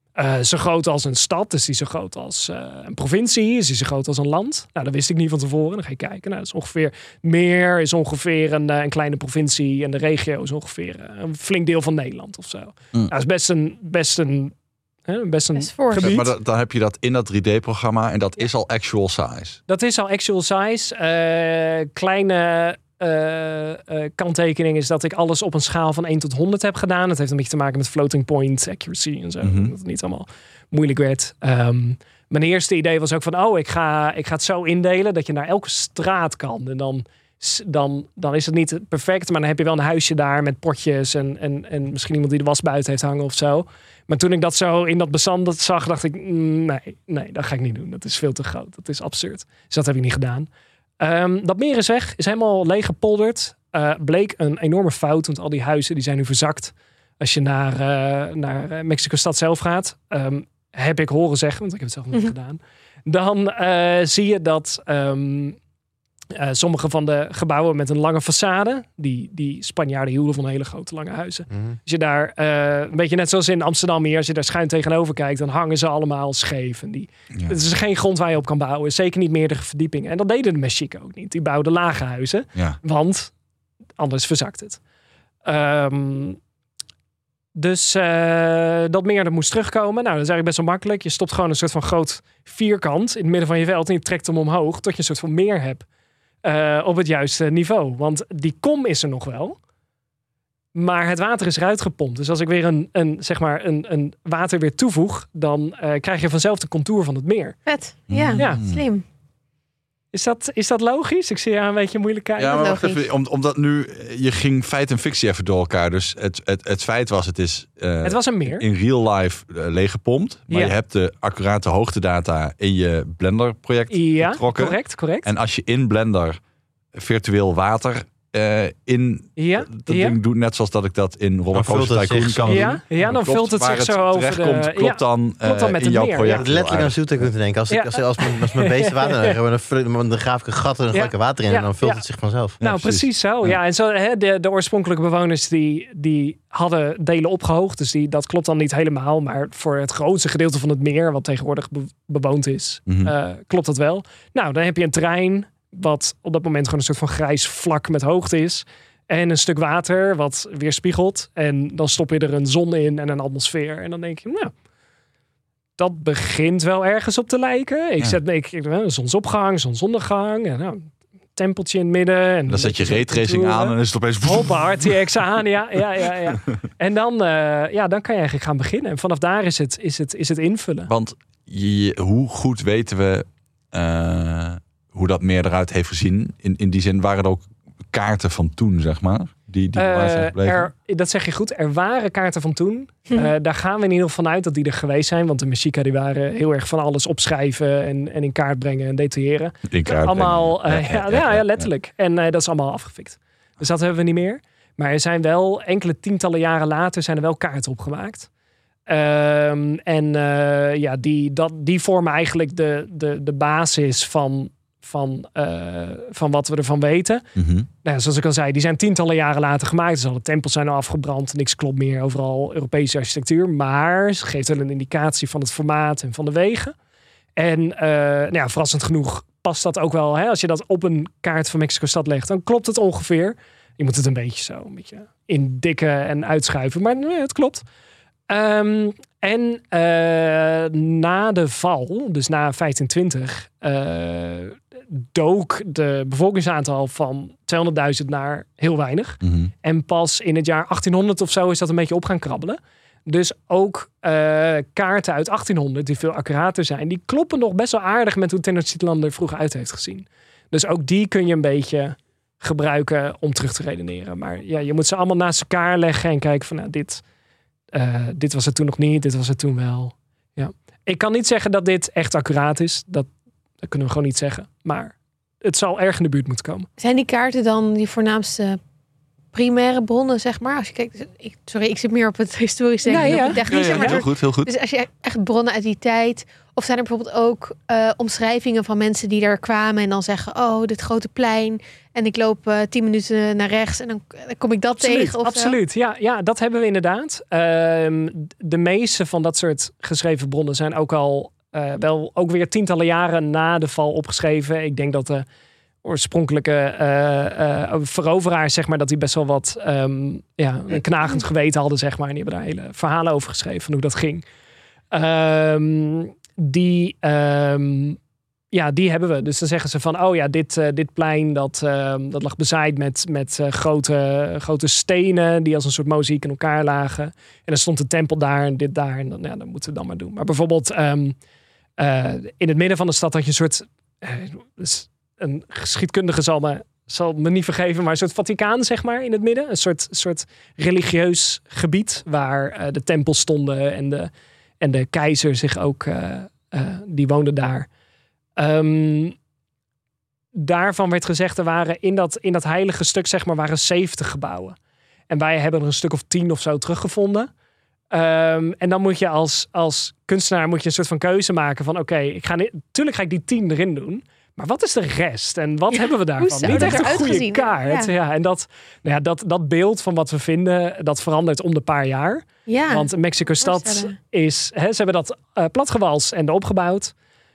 E: Uh, zo groot als een stad, is die zo groot als uh, een provincie, is die zo groot als een land. Nou, dat wist ik niet van tevoren. Dan ga je kijken. Nou, dat is ongeveer meer is ongeveer een, een kleine provincie en de regio is ongeveer een flink deel van Nederland of zo. Mm. Nou, dat is best een best een hè, best een best gebied.
A: Maar dan, dan heb je dat in dat drie D-programma en dat is al actual size.
E: Dat is al actual size. Uh, kleine Uh, uh, kanttekening is dat ik alles op een schaal van één tot honderd heb gedaan. Dat heeft een beetje te maken met floating point accuracy en zo. Mm-hmm. Dat het niet allemaal moeilijk werd. Um, mijn eerste idee was ook van, oh, ik ga, ik ga het zo indelen dat je naar elke straat kan. En dan, dan, dan is het niet perfect, maar dan heb je wel een huisje daar met potjes en, en, en misschien iemand die de was buiten heeft hangen of zo. Maar toen ik dat zo in dat bestand zag, dacht ik, nee, nee, dat ga ik niet doen. Dat is veel te groot. Dat is absurd. Dus dat heb ik niet gedaan. Um, dat meer is weg, is helemaal leeg gepolderd. Uh, bleek een enorme fout, want al die huizen die zijn nu verzakt. Als je naar, uh, naar Mexico-stad zelf gaat, um, heb ik horen zeggen, want ik heb het zelf nog niet mm-hmm. gedaan. Dan uh, zie je dat um, uh, sommige van de gebouwen met een lange façade, die, die Spanjaarden hielden van hele grote lange huizen. Mm-hmm. Als je daar, uh, een beetje net zoals in Amsterdam hier, als je daar schuin tegenover kijkt, dan hangen ze allemaal scheef. En die, ja. Het is geen grond waar je op kan bouwen. Zeker niet meerdere verdiepingen. En dat deden de Mexicanen ook niet. Die bouwden lage huizen, ja. want anders verzakt het. Um, dus uh, dat meer dat moest terugkomen. Nou, dat is eigenlijk best wel makkelijk. Je stopt gewoon een soort van groot vierkant in het midden van je veld en je trekt hem omhoog tot je een soort van meer hebt. Uh, op het juiste niveau. Want die kom is er nog wel. Maar het water is eruit gepompt. Dus als ik weer een, een, zeg maar een, een water weer toevoeg, dan uh, krijg je vanzelf de contour van het meer.
D: Vet. Ja, ja. Slim.
E: Is dat, is dat logisch? Ik zie je een beetje moeilijk kijken.
A: Ja, maar wacht even, om, omdat nu, je ging feit en fictie even door elkaar. Dus het, het, het feit was, het is uh,
E: het was een meer.
A: In real life uh, leeggepompt. Maar ja. je hebt de accurate hoogtedata in je Blender project
E: ja,
A: getrokken.
E: correct, correct.
A: En als je in Blender virtueel water uh, in
E: ja,
A: dat
E: ja.
A: ding doet, net zoals dat ik dat in Rollercoaster Tycoon kan
E: ja,
A: doen.
E: Ja, dan
A: klopt,
E: vult het zich zo over de...
A: Komt, klopt dan, uh,
E: klopt dan met
A: in jouw
E: meer,
A: project.
F: Ja. Letterlijk aan zoet kunnen denken. Als, ik, ja. als, als, mijn, als mijn beesten water nodig hebben, dan, vul, dan graaf ik een gat en dan gooi ik er water in ja. en dan vult ja. het zich vanzelf.
E: Nou, ja, precies. precies zo. Ja. Ja, en zo hè, de, de oorspronkelijke bewoners die, die hadden delen opgehoogd. Dus die, dat klopt dan niet helemaal. Maar voor het grootste gedeelte van het meer, wat tegenwoordig be, bewoond is, mm-hmm. uh, klopt dat wel. Nou, dan heb je een terrein wat op dat moment gewoon een soort van grijs vlak met hoogte is. En een stuk water wat weerspiegelt. En dan stop je er een zon in en een atmosfeer. En dan denk je, nou, dat begint wel ergens op te lijken. Ik ja. zet ik, ik, een zonsopgang, zonsondergang. En nou, een tempeltje in het midden. En
A: dan zet je raytracing aan en is het opeens...
E: Hoppa, R T X aan, ja, ja, ja, ja. En dan, uh, ja, dan kan je eigenlijk gaan beginnen. En vanaf daar is het, is het, is het invullen.
A: Want je, hoe goed weten we uh, hoe dat meer eruit heeft gezien? In, in die zin waren er ook kaarten van toen, zeg maar, die, die uh, zijn gebleven?
E: Er, dat zeg je goed. Er waren kaarten van toen. Hm. Uh, daar gaan we in ieder geval uit dat die er geweest zijn. Want de Mexica die waren heel erg van alles opschrijven en, en in kaart brengen en detailleren.
A: In kaart
E: allemaal,
A: brengen.
E: Uh, ja, ja, ja, ja, letterlijk. Ja. En uh, dat is allemaal afgefikt. Dus dat hebben we niet meer. Maar er zijn wel enkele tientallen jaren later zijn er wel kaarten opgemaakt. Um, en uh, ja, die, dat, die vormen eigenlijk de, de, de basis van... Van, uh, van wat we ervan weten. Mm-hmm. Nou, zoals ik al zei, die zijn tientallen jaren later gemaakt. Dus alle tempels zijn al afgebrand. Niks klopt meer. Overal Europese architectuur. Maar ze geeft wel een indicatie van het formaat en van de wegen. En uh, nou ja, verrassend genoeg past dat ook wel. Hè? Als je dat op een kaart van Mexico-stad legt, dan klopt het ongeveer. Je moet het een beetje zo een beetje indikken en uitschuiven. Maar nee, het klopt. Um, en uh, na de val, dus na vijftien twintig, uh, dook de bevolkingsaantal van tweehonderdduizend naar heel weinig. Mm-hmm. En pas in het jaar achttienhonderd of zo is dat een beetje op gaan krabbelen. Dus ook uh, kaarten uit achttienhonderd, die veel accurater zijn, die kloppen nog best wel aardig met hoe Tenochtitlan er vroeger uit heeft gezien. Dus ook die kun je een beetje gebruiken om terug te redeneren. Maar ja, je moet ze allemaal naast elkaar leggen en kijken van, nou, dit... Uh, dit was het toen nog niet, dit was het toen wel. Ja. Ik kan niet zeggen dat dit echt accuraat is. Dat, dat kunnen we gewoon niet zeggen. Maar het zal erg in de buurt moeten komen.
D: Zijn die kaarten dan die voornaamste primaire bronnen, zeg maar? Als je kijkt, ik, sorry, ik zit meer op het historische
E: ja,
D: en
E: ja.
D: op het technische.
A: Ja, ja, ja. Heel goed, heel goed.
D: Dus als je echt bronnen uit die tijd... Of zijn er bijvoorbeeld ook uh, omschrijvingen van mensen die daar kwamen... en dan zeggen, oh, dit grote plein... En ik loop uh, tien minuten naar rechts en dan, dan kom ik dat
E: absoluut,
D: tegen. Of
E: absoluut, ja, ja, dat hebben we inderdaad. Uh, de meeste van dat soort geschreven bronnen zijn ook al uh, wel ook weer tientallen jaren na de val opgeschreven. Ik denk dat de oorspronkelijke uh, uh, veroveraars, zeg maar, dat die best wel wat um, ja, een knagend geweten hadden, zeg maar. En die hebben daar hele verhalen over geschreven van hoe dat ging. Um, die... Um, Ja, die hebben we. Dus dan zeggen ze van, oh ja, dit, uh, dit plein dat, uh, dat lag bezaaid met, met uh, grote, grote stenen die als een soort mozaïek in elkaar lagen. En dan stond de tempel daar en dit daar. En dan, ja, dat moeten we dan maar doen. Maar bijvoorbeeld um, uh, in het midden van de stad had je een soort, uh, een geschiedkundige zal me, zal me niet vergeven, maar een soort Vaticaan, zeg maar, in het midden. Een soort, soort religieus gebied waar uh, de tempels stonden en de, en de keizer zich ook, uh, uh, die woonde daar. Um, daarvan werd gezegd, er waren in dat, in dat heilige stuk, zeg maar, waren zeventig gebouwen. En wij hebben er een stuk of tien of zo teruggevonden. Um, en dan moet je als, als kunstenaar moet je een soort van keuze maken van, oké, okay, ik ga niet, tuurlijk ga ik die tien erin doen. Maar wat is de rest? En wat ja, hebben we daarvan? Niet echt een goede gezien, kaart. Ja. Ja, en dat, nou ja, dat, dat beeld van wat we vinden, dat verandert om de paar jaar.
D: Ja,
E: want Mexico-stad is, hè, ze hebben dat uh, platgewalst en opgebouwd.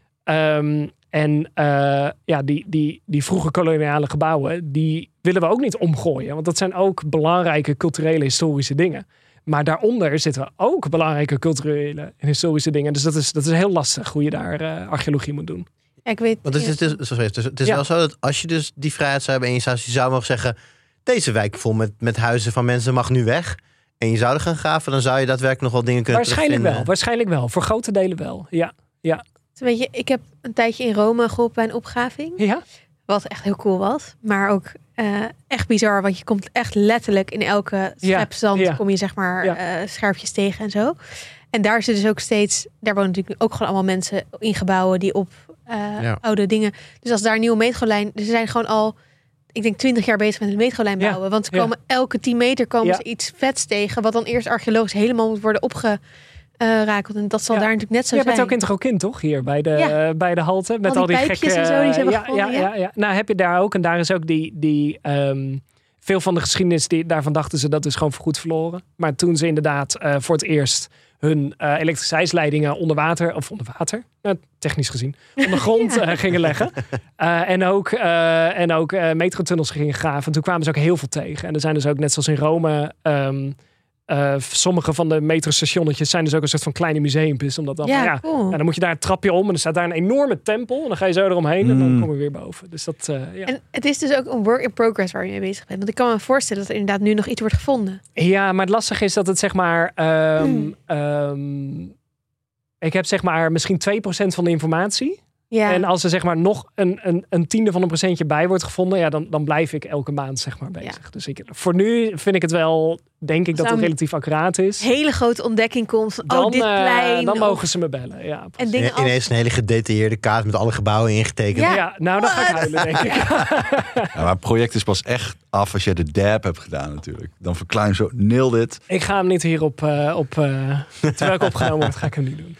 E: Um, en uh, ja, die, die, die vroege koloniale gebouwen, die willen we ook niet omgooien. Want dat zijn ook belangrijke culturele, historische dingen. Maar daaronder zitten ook belangrijke culturele en historische dingen. Dus dat is, dat is heel lastig hoe je daar uh, archeologie moet doen.
D: Ja, ik weet.
F: Want het is, het is, sorry, het is, het is ja. wel zo dat als je dus die vrijheid zou hebben en je zou, je zou mogen zeggen, deze wijk vol met, met huizen van mensen mag nu weg. En je zou er gaan graven, dan zou je daadwerkelijk nog wel dingen kunnen
E: waarschijnlijk
F: terugvinden.
E: Wel, waarschijnlijk wel. Voor grote delen wel. Ja, ja.
D: Weet je, ik heb een tijdje in Rome geholpen bij een opgraving.
E: Ja.
D: Wat echt heel cool was. Maar ook uh, echt bizar. Want je komt echt letterlijk in elke schep zand. Ja. Kom je zeg maar ja. uh, scherpjes tegen en zo. En daar zitten dus ook steeds. Daar wonen natuurlijk ook gewoon allemaal mensen in gebouwen die op uh, ja. oude dingen. Dus als daar een nieuwe metrolijn. Dus ze zijn gewoon al, ik denk twintig jaar bezig met een metrolijn bouwen. Ja. Want ze komen ja. elke tien meter komen ja. ze iets vets tegen. Wat dan eerst archeologisch helemaal moet worden opge. Uh, rakelt. En dat zal
E: ja.
D: daar natuurlijk net zo
E: ja,
D: zijn.
E: Je bent ook in Trokin, toch? Hier bij de, ja. uh, bij de halte. Met al die,
D: al die
E: gekke...
D: en zo, die zijn
E: ja,
D: gevonden,
E: ja,
D: ja.
E: Ja, ja. Nou, heb je daar ook. En daar is ook die... die um, veel van de geschiedenis, die, daarvan dachten ze dat is gewoon voorgoed verloren. Maar toen ze inderdaad uh, voor het eerst hun uh, elektriciteitsleidingen onder water, of onder water, nou, technisch gezien, onder grond ja. uh, gingen leggen. Uh, en ook, uh, en ook uh, metrotunnels gingen graven. En toen kwamen ze ook heel veel tegen. En er zijn dus ook, net zoals in Rome... Um, Uh, sommige van de metrostationnetjes zijn dus ook een soort van kleine museumpjes. Omdat dan,
D: ja,
E: ja,
D: cool.
E: ja, dan moet je daar een trapje om en er staat daar een enorme tempel. En dan ga je zo eromheen mm. en dan kom je weer boven. Dus dat, uh, ja.
D: En het is dus ook een work in progress waar je mee bezig bent. Want ik kan me voorstellen dat er inderdaad nu nog iets wordt gevonden.
E: Ja, maar het lastige is dat het zeg maar... Um, mm. um, ik heb zeg maar misschien twee procent van de informatie. Ja. En als er zeg maar nog een, een, een tiende van een procentje bij wordt gevonden, ja, dan, dan blijf ik elke maand zeg maar bezig. Ja. Dus ik, voor nu vind ik het wel, denk ik dat het relatief accuraat is.
D: Hele grote ontdekking komt.
E: Dan,
D: oh, dit plein.
E: Uh, dan
D: of...
E: mogen ze me bellen. Ja,
D: en dingen
F: als... Ineens een hele gedetailleerde kaart met alle gebouwen ingetekend.
E: Ja, ja nou dan ga ik huilen, denk ik.
A: Ja, maar het project is pas echt af als je de dab hebt gedaan natuurlijk. Dan verklein zo, nail dit.
E: Ik ga hem niet hier op, uh, op uh, terwijl ik opgenomen word, ga ik hem niet doen.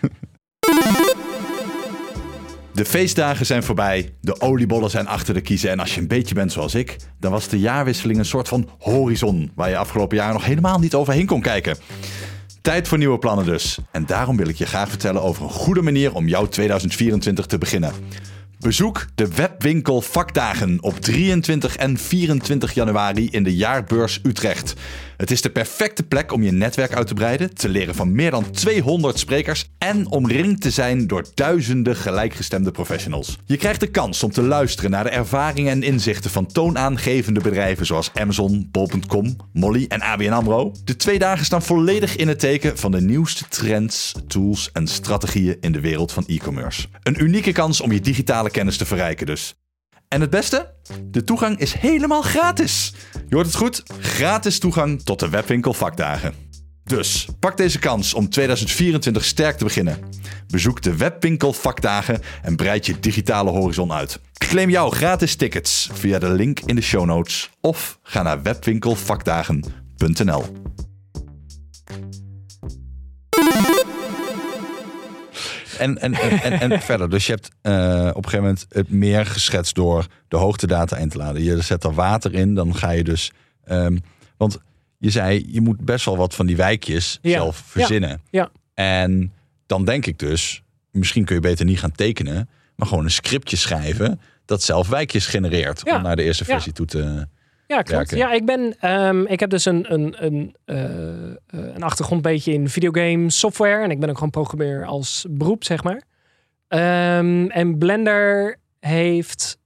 A: De feestdagen zijn voorbij, de oliebollen zijn achter de kiezen en als je een beetje bent zoals ik, dan was de jaarwisseling een soort van horizon waar je afgelopen jaar nog helemaal niet overheen kon kijken. Tijd voor nieuwe plannen dus. En daarom wil ik je graag vertellen over een goede manier om jouw tweeduizend vierentwintig te beginnen. Bezoek de webwinkel Vakdagen op drieëntwintig en vierentwintig januari in de Jaarbeurs Utrecht. Het is de perfecte plek om je netwerk uit te breiden, te leren van meer dan tweehonderd sprekers en omringd te zijn door duizenden gelijkgestemde professionals. Je krijgt de kans om te luisteren naar de ervaringen en inzichten van toonaangevende bedrijven zoals Amazon, bol punt com, Molly en A B N AMRO. De twee dagen staan volledig in het teken van de nieuwste trends, tools en strategieën in de wereld van e-commerce. Een unieke kans om je digitale kennis te verrijken dus. En het beste? De toegang is helemaal gratis. Je hoort het goed? Gratis toegang tot de webwinkel Vakdagen. Dus pak deze kans om tweeduizend vierentwintig sterk te beginnen. Bezoek de webwinkel Vakdagen en breid je digitale horizon uit. Claim jouw gratis tickets via de link in de show notes of ga naar webwinkelvakdagen punt n l. En, en, en, en, en verder, dus je hebt uh, op een gegeven moment het meer geschetst door de hoogtedata in te laden. Je zet er water in, dan ga je dus... Um, want je zei, je moet best wel wat van die wijkjes ja. zelf verzinnen. Ja.
E: Ja.
A: En dan denk ik dus, misschien kun je beter niet gaan tekenen, maar gewoon een scriptje schrijven dat zelf wijkjes genereert ja. om naar de eerste versie ja. toe te...
E: Ja, klopt. Ja, ik ben, um, ik heb dus een, een, een, uh, een achtergrond beetje in videogame software. En ik ben ook gewoon programmeur als beroep, zeg maar. Um, en Blender heeft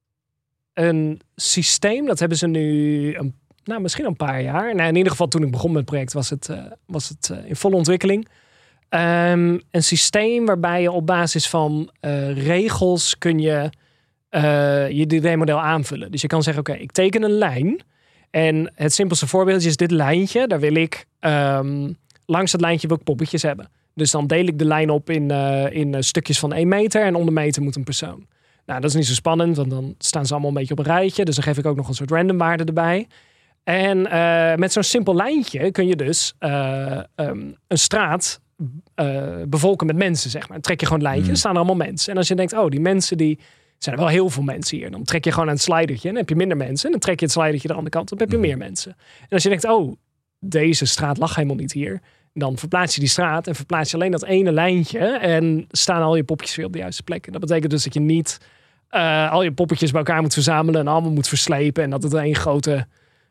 E: een systeem. Dat hebben ze nu, een, nou, misschien een paar jaar. Nou, in ieder geval toen ik begon met het project was het, uh, was het uh, in volle ontwikkeling. Um, een systeem waarbij je op basis van uh, regels kun je... Uh, je drie D-model aanvullen. Dus je kan zeggen, oké, okay, ik teken een lijn. En het simpelste voorbeeldje is dit lijntje. Daar wil ik, um, langs het lijntje wil ik poppetjes hebben. Dus dan deel ik de lijn op in, uh, in uh, stukjes van één meter. En om de meter moet een persoon. Nou, dat is niet zo spannend, want dan staan ze allemaal een beetje op een rijtje. Dus dan geef ik ook nog een soort random waarde erbij. En uh, met zo'n simpel lijntje kun je dus uh, um, een straat uh, bevolken met mensen, zeg maar. Dan trek je gewoon een lijntje, mm. er staan er allemaal mensen. En als je denkt, oh, die mensen die... zijn er wel heel veel mensen hier. Dan trek je gewoon aan het slidertje en dan heb je minder mensen. En dan trek je het slidertje de andere kant op, dan heb je meer mensen. En als je denkt, oh, deze straat lag helemaal niet hier. Dan verplaats je die straat en verplaats je alleen dat ene lijntje. En staan al je poppetjes weer op de juiste plek. En dat betekent dus dat je niet uh, al je poppetjes bij elkaar moet verzamelen en allemaal moet verslepen. En dat het een grote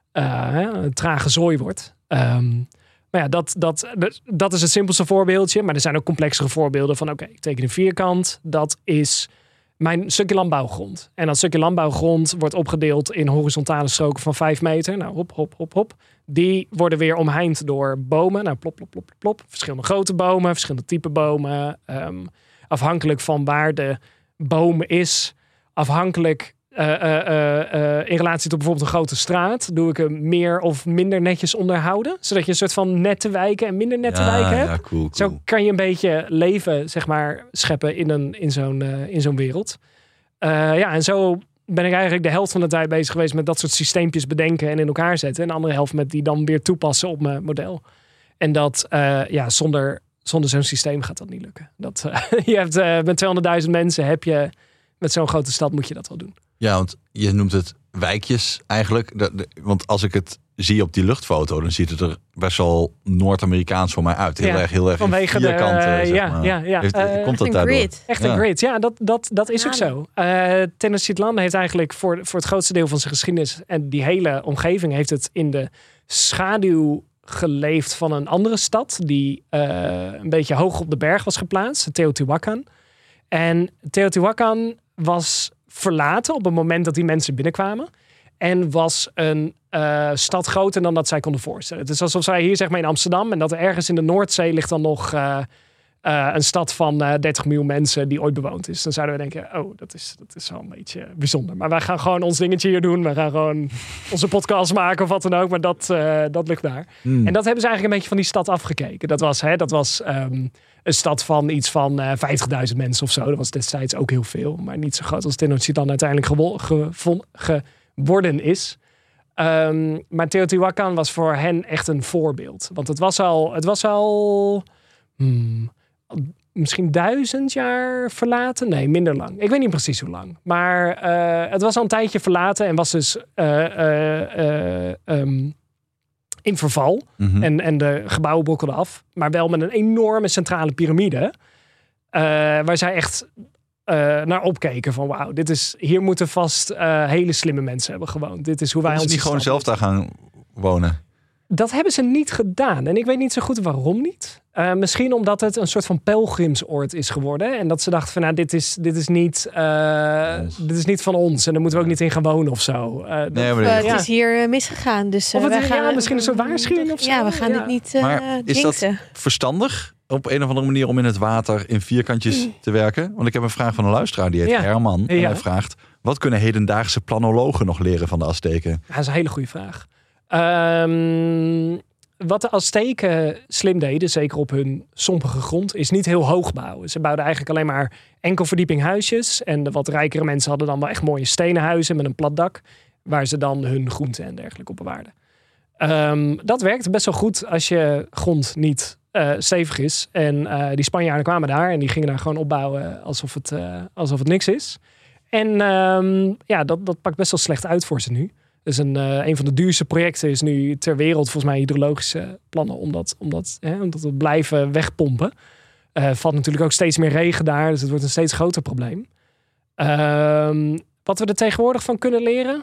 E: uh, trage zooi wordt. Um, maar ja, dat, dat, dat is het simpelste voorbeeldje. Maar er zijn ook complexere voorbeelden van, oké, okay, ik teken een vierkant. Dat is... mijn stukje landbouwgrond. En dat stukje landbouwgrond wordt opgedeeld in horizontale stroken van vijf meter. Nou, hop, hop, hop, hop. Die worden weer omheind door bomen. Nou, plop, plop, plop, plop. Verschillende grote bomen, verschillende type bomen. Um, afhankelijk van waar de boom is. Afhankelijk uh, uh, uh, uh, in relatie tot bijvoorbeeld een grote straat. Doe ik hem meer of minder netjes onderhouden. Zodat je een soort van nette wijken en minder nette
A: ja,
E: wijken hebt.
A: Ja, cool, cool.
E: Zo kan je een beetje leven, zeg maar, scheppen in, een, in, zo'n, uh, in zo'n wereld. Uh, ja, en zo ben ik eigenlijk de helft van de tijd bezig geweest met dat soort systeempjes bedenken en in elkaar zetten. En de andere helft met die dan weer toepassen op mijn model. En dat, uh, ja, zonder, zonder zo'n systeem gaat dat niet lukken. Dat, uh, je hebt uh, met tweehonderdduizend mensen heb je, met zo'n grote stad moet je dat wel doen.
A: Ja, want je noemt het wijkjes eigenlijk. De, de, want als ik het zie op die luchtfoto, dan ziet het er best wel Noord-Amerikaans voor mij uit. Heel ja, erg, heel erg
E: vanwege
A: vierkant.
E: De, uh, ja,
A: maar.
E: ja, ja.
A: Heeft,
D: uh,
A: komt dat
D: een
A: daardoor?
D: grid.
E: Echt een
A: ja.
E: grid. Ja, dat, dat, dat is ja. ook zo. Uh, Tenochtitlan heeft eigenlijk voor, voor het grootste deel van zijn geschiedenis en die hele omgeving heeft het in de schaduw geleefd van een andere stad die uh, een beetje hoog op de berg was geplaatst, Teotihuacan. En Teotihuacan was verlaten op het moment dat die mensen binnenkwamen. En was een uh, stad groter dan dat zij konden voorstellen. Het is alsof zij hier zeg maar in Amsterdam en dat er ergens in de Noordzee ligt dan nog uh, uh, een stad van uh, dertig miljoen mensen die ooit bewoond is. Dan zouden we denken, oh, dat is, dat is wel een beetje bijzonder. Maar wij gaan gewoon ons dingetje hier doen. We gaan gewoon onze podcast maken of wat dan ook. Maar dat, uh, dat lukt daar. Mm. En dat hebben ze eigenlijk een beetje van die stad afgekeken. Dat was, hè, dat was um, een stad van iets van uh, vijftigduizend mensen of zo. Dat was destijds ook heel veel. Maar niet zo groot als Tenochtitlan uiteindelijk gewo- ge- ge- geworden is. Um, maar Teotihuacan was voor hen echt een voorbeeld. Want het was al... Het was al hmm, misschien duizend jaar verlaten? Nee, minder lang. Ik weet niet precies hoe lang. Maar uh, het was al een tijdje verlaten en was dus uh, uh, uh, um, in verval. Mm-hmm. En, en de gebouwen brokkelden af. Maar wel met een enorme centrale piramide. Uh, waar zij echt uh, naar opkeken van wauw, dit is, hier moeten vast uh, hele slimme mensen hebben gewoond. Dit is hoe wij ons.
A: Is die gewoon zelf daar gaan wonen?
E: Dat hebben ze niet gedaan. En ik weet niet zo goed waarom niet. Uh, misschien omdat het een soort van pelgrimsoord is geworden. En dat ze dachten van nou, dit is, dit is, niet, uh, dit is niet van ons. En daar moeten we ook niet in gaan wonen of zo. Uh, dat,
D: nee, maar uh, het ja. is hier uh, misgegaan. Dus, uh,
E: of het,
D: wij gaan,
E: ja, misschien is een waarschuwing of zo.
D: Ja, we gaan
E: ja.
D: dit niet uh,
A: Maar is
D: jinxen.
A: dat verstandig op een of andere manier om in het water in vierkantjes mm. te werken? Want ik heb een vraag van een luisteraar, die heet ja. Herman. En ja. hij vraagt, wat kunnen hedendaagse planologen nog leren van de Azteken?
E: Ja, dat is een hele goede vraag. Um, wat de Azteken slim deden, zeker op hun sompige grond, is niet heel hoog bouwen. Ze bouwden eigenlijk alleen maar enkel verdieping huisjes. En de wat rijkere mensen hadden dan wel echt mooie stenen huizen met een plat dak, waar ze dan hun groenten en dergelijke op bewaarden. Um, dat werkt best wel goed als je grond niet uh, stevig is. En uh, die Spanjaarden kwamen daar en die gingen daar gewoon opbouwen alsof het, uh, alsof het niks is. En um, ja, dat, dat pakt best wel slecht uit voor ze nu. Dus een, uh, een van de duurste projecten is nu ter wereld volgens mij hydrologische plannen om dat, om dat, hè, om dat te blijven wegpompen. Uh, valt natuurlijk ook steeds meer regen daar, dus het wordt een steeds groter probleem. Um, wat we er tegenwoordig van kunnen leren?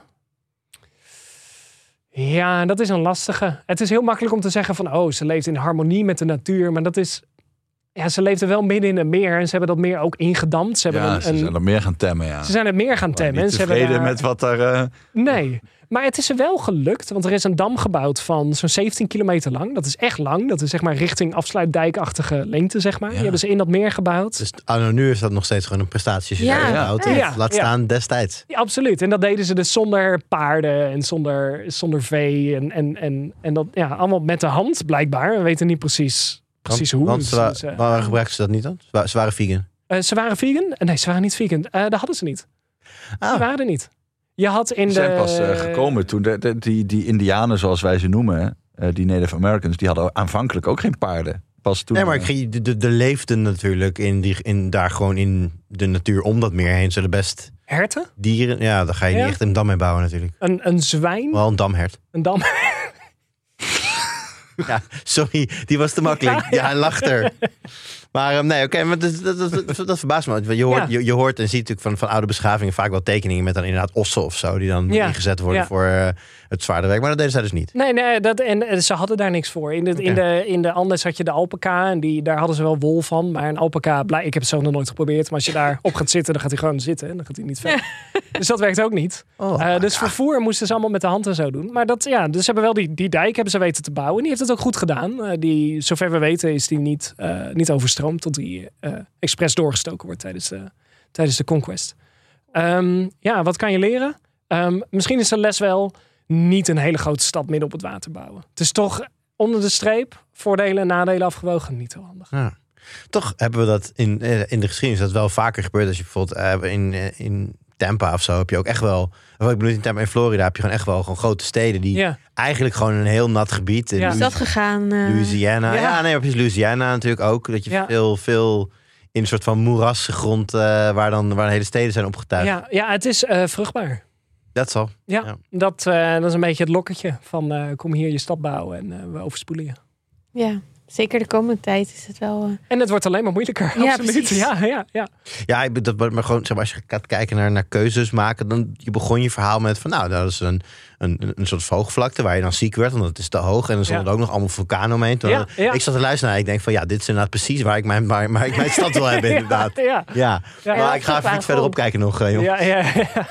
E: Ja, dat is een lastige. Het is heel makkelijk om te zeggen van, oh, ze leeft in harmonie met de natuur, maar dat is... Ja, ze leefden wel midden in een meer en ze hebben dat meer ook ingedamd. Ze, hebben
A: ja,
E: een,
A: ze zijn er meer gaan temmen, ja.
E: Ze zijn er meer gaan temmen.
A: Niet
E: ze
A: tevreden
E: hebben daar...
A: met wat er... Uh...
E: Nee, maar het is er wel gelukt. Want er is een dam gebouwd van zo'n zeventien kilometer lang. Dat is echt lang. Dat is zeg maar richting afsluitdijkachtige lengte, zeg maar. Ja. Die hebben ze in dat meer gebouwd.
F: Dus anno nu is dat nog steeds gewoon een prestatie. Als je
D: Ja.
F: ja. auto
E: Ja. Ja.
F: laat
E: Ja.
F: staan destijds.
E: Ja, absoluut. En dat deden ze dus zonder paarden en zonder, zonder vee. En, en, en, en dat ja, allemaal met de hand blijkbaar. We weten niet precies... Precies
F: want,
E: hoe.
F: Want ze,
E: dus,
F: wa-
E: uh,
F: waarom gebruikten ze dat niet dan? Ze wa- Ze waren vegan.
E: uh, ze waren vegan? Nee, ze waren niet vegan. Uh, dat hadden ze niet.
F: Ah.
E: Die waren er niet. Je had in
A: Die
E: de...
A: zijn pas uh, gekomen toen de, de, die, die indianen, zoals wij ze noemen, uh, die Native Americans, die hadden aanvankelijk ook geen paarden. Pas toen,
F: Nee, maar ik ging, de, de, de leefden natuurlijk in die, in, daar gewoon in de natuur om dat meer heen. Zullen best
E: Herten?
F: dieren... Ja, daar ga je
E: Ja.
F: niet echt een dam mee bouwen natuurlijk.
E: Een, een zwijn?
F: Wel een damhert.
E: Een dam?
F: Ja, sorry, die was te makkelijk.
E: Ja,
F: Ja,
E: ja.
F: hij lacht er. Maar um, nee, oké, okay, maar dat, dat, dat, dat, dat verbaast me. Want je hoort,
E: Ja.
F: je, je hoort en ziet natuurlijk van, van oude beschavingen vaak wel tekeningen met dan inderdaad ossen of zo, die dan
E: Ja.
F: ingezet worden
E: Ja.
F: voor uh, het zwaarder werk. Maar dat deden zij dus niet.
E: Nee, nee dat, en, en ze hadden daar niks voor. In de, in de, in de Andes had je de alpaca en die, daar hadden ze wel wol van. Maar een alpaca, blij, ik heb het zo nog nooit geprobeerd. Maar als je daar op gaat zitten, dan gaat hij gewoon zitten. En dan gaat hij niet verder. Dus dat werkt ook niet.
F: Oh,
E: Uh, dus vervoer moesten ze allemaal met de hand en zo doen. Maar dat, ja, dus ze hebben wel die, die dijk hebben ze weten te bouwen. En die heeft het ook goed gedaan. Uh, die, zover we weten is die niet, uh, niet overstroomd tot die uh, expres doorgestoken wordt tijdens de, tijdens de conquest. Um, ja, wat kan je leren? Um, misschien is de les wel niet een hele grote stad midden op het water bouwen. Het is toch onder de streep, voordelen en nadelen afgewogen, niet heel handig.
F: Ja. Toch hebben we dat in, in de geschiedenis dat wel vaker gebeurd. Als je bijvoorbeeld uh, in, in Tampa of zo heb je ook echt wel... Of ik bedoel, in Tampa in Florida heb je gewoon echt wel gewoon grote steden die
E: Ja.
F: eigenlijk gewoon een heel nat gebied. In
E: Ja.
D: Is dat gegaan? Uh...
F: Louisiana.
E: Ja.
F: Ja, nee, precies. Louisiana natuurlijk ook. Dat je
E: Ja.
F: veel, veel in een soort van moerasgrond uh, waar dan waar hele steden zijn opgetuigd.
E: Ja, ja, het is uh, vruchtbaar.
F: Dat zal.
E: Ja,
F: Ja.
E: Dat, uh, dat is een beetje het lokketje van uh, kom hier je stad bouwen en uh, we overspoelen je.
D: Ja, zeker de komende tijd is het wel... Uh...
E: En het wordt alleen maar moeilijker.
D: Ja,
E: absoluut.
D: precies.
E: Ja, ja, ja.
F: Ja, ik, dat, maar gewoon, zeg maar, als je gaat kijken naar, naar keuzes maken, dan je begon je verhaal met van, nou, dat is een, een, een soort hoogvlakte waar je dan ziek werd, want het is te hoog. En er stonden
E: Ja.
F: ook nog allemaal vulkanen omheen. Toen,
E: Ja, ja.
F: Ik zat te luisteren naar, ik denk van, ja, dit is inderdaad precies waar ik mijn, waar, waar ik mijn stad wil hebben, inderdaad.
E: Ja, ja.
F: Ja,
E: Ja,
F: maar
E: ja,
F: ik ga even
D: waar
F: iets verderop kijken nog, uh, joh.
E: Ja, ja, ja.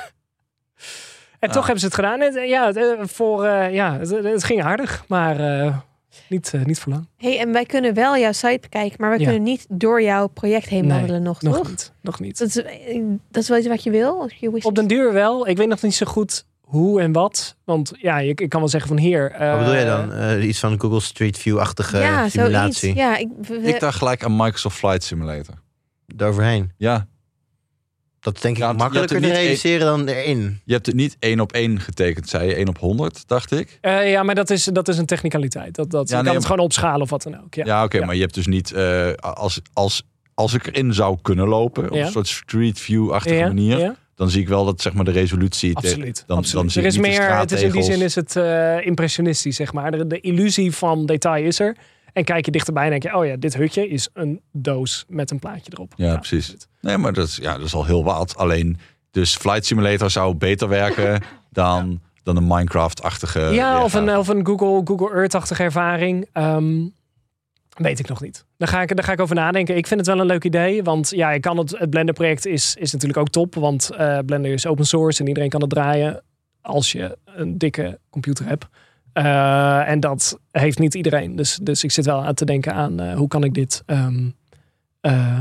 E: En toch hebben ze het gedaan. Het, ja, het, uh, voor, uh, ja het, het ging aardig, maar uh, niet, uh, niet voor lang.
D: Hey, en wij kunnen wel jouw site bekijken, maar we
E: Ja.
D: kunnen niet door jouw project heen
E: Nee,
D: wandelen nog,
E: Nog
D: toch?
E: niet. Nog niet.
D: Dat is, dat is wel iets wat je wil? Als je wishes-
E: Op den duur wel. Ik weet nog niet zo goed hoe en wat. Want ja, ik, ik kan wel zeggen van hier. Uh,
F: Wat bedoel jij dan? Uh, iets van Google Street View-achtige
D: ja,
F: simulatie?
D: zoiets. Ja, ik, we-
A: Ik dacht gelijk aan Microsoft Flight Simulator.
F: Eroverheen.
A: Ja,
F: Dat is denk ik
A: Ja, want je
F: makkelijker
A: hebt
F: te
A: er niet
F: realiseren dan erin.
A: je hebt het niet één op één getekend, zei je. één op honderd, dacht ik.
E: Uh, ja, maar dat is, dat is een technicaliteit. Dat, dat,
A: Ja,
E: je
A: nee,
E: kan het gewoon opschalen of wat dan ook. Ja,
A: Ja, oké,
E: Ja.
A: maar je hebt dus niet... uh, als, als, als ik erin zou kunnen lopen, op
E: Ja.
A: een soort Street View-achtige
E: Ja,
A: manier,
E: ja.
A: dan zie ik wel dat zeg maar de resolutie...
E: Absoluut.
A: Dan,
E: absoluut.
A: dan zie
E: er
A: ik
E: is
A: niet de
E: meer, het is in die
A: straattegels.
E: zin is het uh, impressionistisch, zeg maar. De, de illusie van detail is er. En kijk je dichterbij en denk je, oh ja, dit hutje is een doos met een plaatje erop.
A: Ja, precies.
E: absoluut.
A: Nee, maar dat is, ja, dat is al heel wat. Alleen, dus Flight Simulator zou beter werken dan, dan een Minecraft-achtige...
E: Ja, of een,
A: weergave.
E: of een Google, Google Earth-achtige ervaring. Um, weet ik nog niet. Daar ga, ik, daar ga ik over nadenken. Ik vind het wel een leuk idee. Want ja, ik kan het, het Blender-project is, is natuurlijk ook top. Want uh, Blender is open source en iedereen kan het draaien als je een dikke computer hebt. Uh, en dat heeft niet iedereen. Dus, dus ik zit wel aan te denken aan uh, hoe kan ik dit um, uh,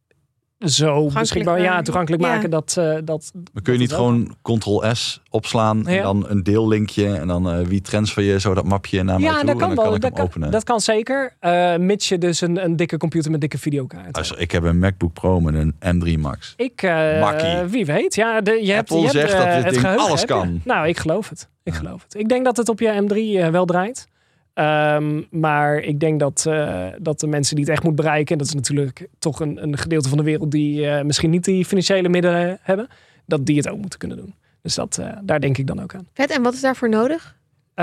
E: zo beschikbaar, ja, toegankelijk
D: Ja.
E: maken. Dat, uh, dat,
A: Maar kun je niet
E: dat het wel
A: gewoon Ctrl-S opslaan en
E: Ja.
A: dan een deellinkje en dan uh, wie transfer je zo dat mapje naar mij
E: ja,
A: toe
E: dat
A: en
E: kan
A: dan
E: wel.
A: kan ik
E: Dat
A: hem
E: kan,
A: openen.
E: dat kan zeker. Uh, mits je dus een, een dikke computer met dikke videokaart.
A: Also, ik heb een MacBook Pro met een M drie Max.
E: Ik, uh,
A: Makkie.
E: wie weet. Ja, de, je hebt,
A: Apple
E: je hebt,
A: zegt
E: uh,
A: dat dit
E: het
A: ding
E: geheugen,
A: alles
E: heb je.
A: kan.
E: Nou, ik geloof het. Ik geloof het. Ik denk dat het op je M drie uh, wel draait. Um, maar ik denk dat, uh, dat de mensen die het echt moet bereiken... en dat is natuurlijk toch een, een gedeelte van de wereld... die uh, misschien niet die financiële middelen hebben... dat die het ook moeten kunnen doen. Dus dat, uh, daar denk ik dan ook aan.
D: Vet, en wat is daarvoor nodig?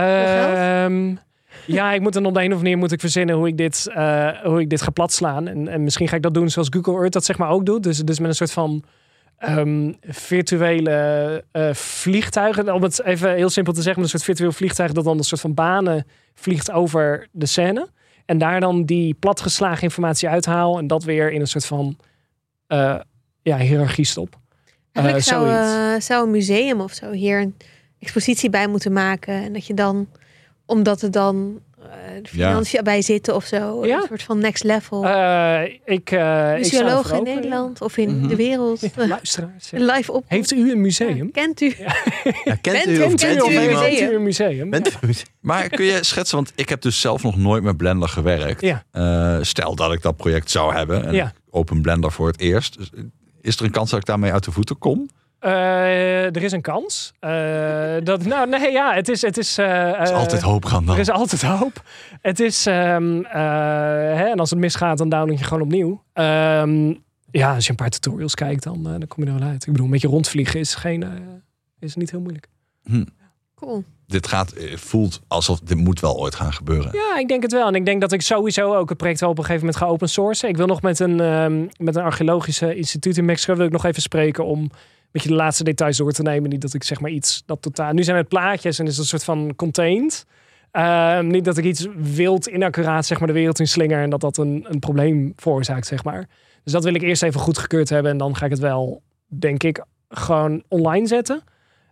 E: Uh, um, ja, ik moet dan op de een of andere manier moet ik verzinnen... hoe ik dit, uh, hoe ik dit ga platslaan. En, en misschien ga ik dat doen zoals Google Earth dat zeg maar ook doet. Dus, dus met een soort van... Um, virtuele uh, vliegtuigen, om het even heel simpel te zeggen, met een soort virtueel vliegtuig dat dan een soort van banen vliegt over de scène. En daar dan die platgeslagen informatie uithaal en dat weer in een soort van uh, ja, hiërarchie stop.
D: Uh, zou, uh, zou een museum of zo hier een expositie bij moeten maken en dat je dan, omdat er dan de financiën ja. bij zitten of zo. Ja. Een soort van next level.
E: Uh, ik, uh,
D: Museologen in Nederland of in mm-hmm. de wereld.
E: Ja, luisteraars.
D: Ja. Live op.
E: Heeft u een museum?
D: Ja, kent u?
F: Ja. Ja, kent,
D: bent
F: u, of
D: kent,
F: kent
D: u,
F: u
D: een
F: iemand?
E: Bent u een museum?
F: Bent u een museum?
A: Maar kun je schetsen, want ik heb dus zelf nog nooit met Blender gewerkt.
E: Ja.
A: Uh, stel dat ik dat project zou hebben en ja. open Blender voor het eerst. Is er een kans dat ik daarmee uit de voeten kom?
E: Uh, er is een kans. Uh, dat, nou, nee, ja, het is... Het is, uh,
A: er is altijd hoop gaan dan.
E: Er is altijd hoop. Het is... Um, uh, hè, en als het misgaat, dan download je gewoon opnieuw. Um, ja, als je een paar tutorials kijkt, dan, uh, dan kom je er wel uit. Ik bedoel, een beetje rondvliegen is, geen, uh, is niet heel moeilijk.
A: Hm.
D: Cool.
A: Dit gaat, voelt alsof dit moet wel ooit gaan gebeuren.
E: Ja, ik denk het wel. En ik denk dat ik sowieso ook het project wel op een gegeven moment ga open sourcen. Ik wil nog met een, um, met een archeologische instituut in Mexico wil ik nog even spreken om beetje de laatste details door te nemen. Niet dat ik zeg maar iets dat totaal... Nu zijn het plaatjes en is een soort van contained. Uh, niet dat ik iets wild inaccuraat zeg maar de wereld in slinger en dat dat een, een probleem veroorzaakt zeg maar. Dus dat wil ik eerst even goedgekeurd hebben en dan ga ik het wel, denk ik, gewoon online zetten.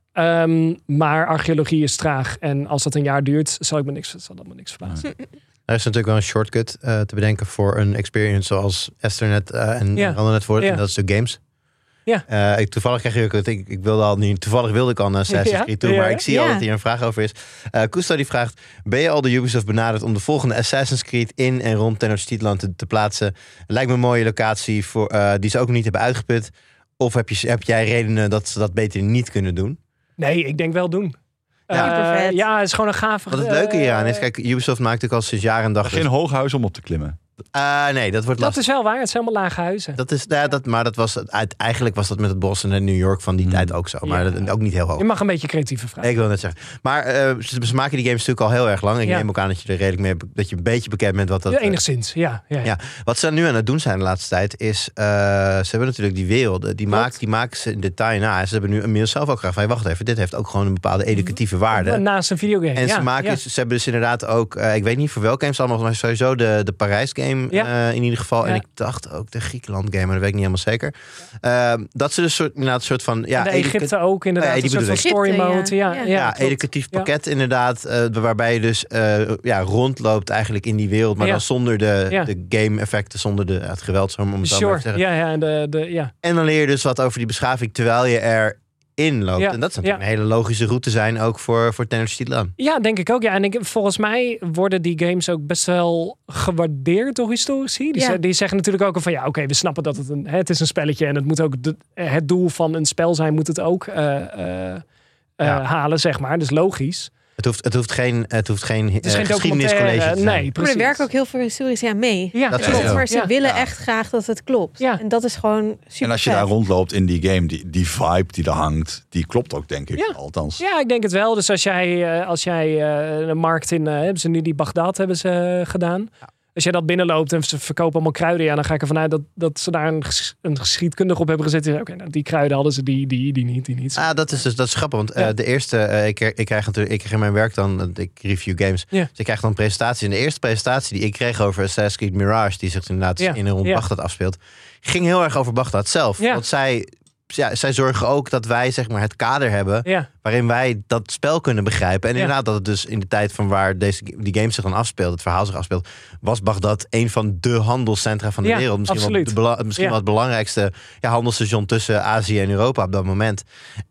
E: Um, maar archeologie is traag en als dat een jaar duurt, zal ik me niks, zal dat me niks verbazen.
F: Er is natuurlijk wel een shortcut uh, te bedenken voor een experience zoals Ethernet uh, en
E: ja.
F: Randomnet voor
E: ja.
F: en dat is de games.
E: Ja.
F: Uh, ik, toevallig krijg je ook, ik, ik wilde al niet, toevallig wilde ik al naar Assassin's Creed toe, ja. maar ik zie ja. al dat hier een vraag over is. Uh, Kusto die vraagt, ben je al de Ubisoft benaderd om de volgende Assassin's Creed in en rond Tenochtitlan te, te plaatsen? Lijkt me een mooie locatie voor, uh, die ze ook nog niet hebben uitgeput. Of heb, je, heb jij redenen dat ze dat beter niet kunnen doen?
E: Nee, ik denk wel doen.
D: Ja,
E: uh, ja, het is gewoon een gave...
F: Wat het leuke hieraan is, kijk, Ubisoft maakt natuurlijk al sinds jaren en dag...
A: Geen dus... hooghuis om op te klimmen.
F: Uh, nee, dat wordt lastig.
E: Dat is wel waar, het zijn allemaal lage huizen.
F: Dat is, ja, dat, maar dat was, eigenlijk was dat met het Boston en New York van die hmm. tijd ook zo. Maar ja. dat, ook niet heel hoog.
E: Je mag een beetje creatieve vragen.
F: Ik wil net zeggen. Maar uh, ze, ze maken die games natuurlijk al heel erg lang. Ik ja. neem ook aan dat je er redelijk mee dat je een beetje bekend bent wat dat...
E: Ja, enigszins, ja. ja, ja.
F: ja. Wat ze nu aan het doen zijn de laatste tijd is... Uh, ze hebben natuurlijk die werelden. Die, maak, die maken ze in detail na. En ze hebben nu inmiddels zelf ook graag van... wacht even, dit heeft ook gewoon een bepaalde educatieve waarde.
E: Naast een videogame,
F: En
E: ja,
F: ze maken,
E: ja.
F: ze hebben dus inderdaad ook... Uh, ik weet niet voor welke games allemaal, maar sowieso de, de Parijs game ja. uh, in ieder geval. Ja. En ik dacht ook de Griekenland game, maar dat weet ik niet helemaal zeker. Uh, dat ze dus soort, inderdaad een soort van... Ja,
E: de Egypte educa- ook inderdaad, uh, een soort van story mode. Ja, ja, ja,
F: ja educatief pakket ja. inderdaad. Uh, waarbij je dus uh, ja, rondloopt eigenlijk in die wereld, maar ja. dan zonder de, ja. de game effecten, zonder de, het geweld, om het
E: sure.
F: zo maar te zeggen.
E: Ja, ja, en, de, de, ja.
F: en dan leer je dus wat over die beschaving terwijl je er inloopt. Ja, en dat zou ja. een hele logische route zijn ook voor, voor Tenochtitlan.
E: Ja, denk ik ook. Ja. En ik, volgens mij worden die games ook best wel gewaardeerd door historici. Die, ja. ze, die zeggen natuurlijk ook van ja, oké, okay, we snappen dat het een, het is een spelletje en het moet ook de, het doel van een spel zijn, moet het ook uh, uh, uh, ja. halen, zeg maar. Dus logisch.
F: Het hoeft, het hoeft geen, het hoeft geen,
E: het is geen
F: uh, geschiedeniscollege te zijn.
E: Nee, precies.
D: Maar er werken ook heel veel historici aan mee.
E: Ja,
D: dat klopt. Maar ze
E: ja.
D: willen
E: ja.
D: echt graag dat het klopt.
E: Ja.
D: En dat is gewoon super.
A: En als je
D: vet.
A: daar rondloopt in die game, die, die vibe die er hangt, die klopt ook, denk ik.
E: Ja.
A: Althans.
E: Ja, ik denk het wel. Dus als jij, als jij uh, de markt in, uh, hebben ze nu die Bagdad hebben ze uh, gedaan. Ja. Als jij dat binnenloopt en ze verkopen allemaal kruiden, ja, dan ga ik ervan uit dat, dat ze daar een, ges, een geschiedkundige op hebben gezet. Oké, okay, nou, die kruiden hadden ze, die, die, die niet, die niet.
F: Ah, dat is dus dat is grappig, want ja. uh, de eerste, uh, ik, ik krijg natuurlijk, ik krijg in mijn werk dan, ik review games,
E: ja.
F: dus ik krijg dan presentaties. En de eerste presentatie die ik kreeg over Assassin's Creed Mirage, die zich inderdaad ja. in en rond ja. Bagdad afspeelt, ging heel erg over Bagdad zelf. Ja. Want zij, ja, zij zorgen ook dat wij zeg maar het kader hebben
E: ja.
F: waarin wij dat spel kunnen begrijpen. En ja. inderdaad dat het dus in de tijd van waar deze, die game zich dan afspeelt, het verhaal zich afspeelt, was Bagdad een van de handelscentra van de
E: ja,
F: wereld. Misschien, wel, de bela- misschien ja. wel het belangrijkste ja, handelsstation tussen Azië en Europa op dat moment.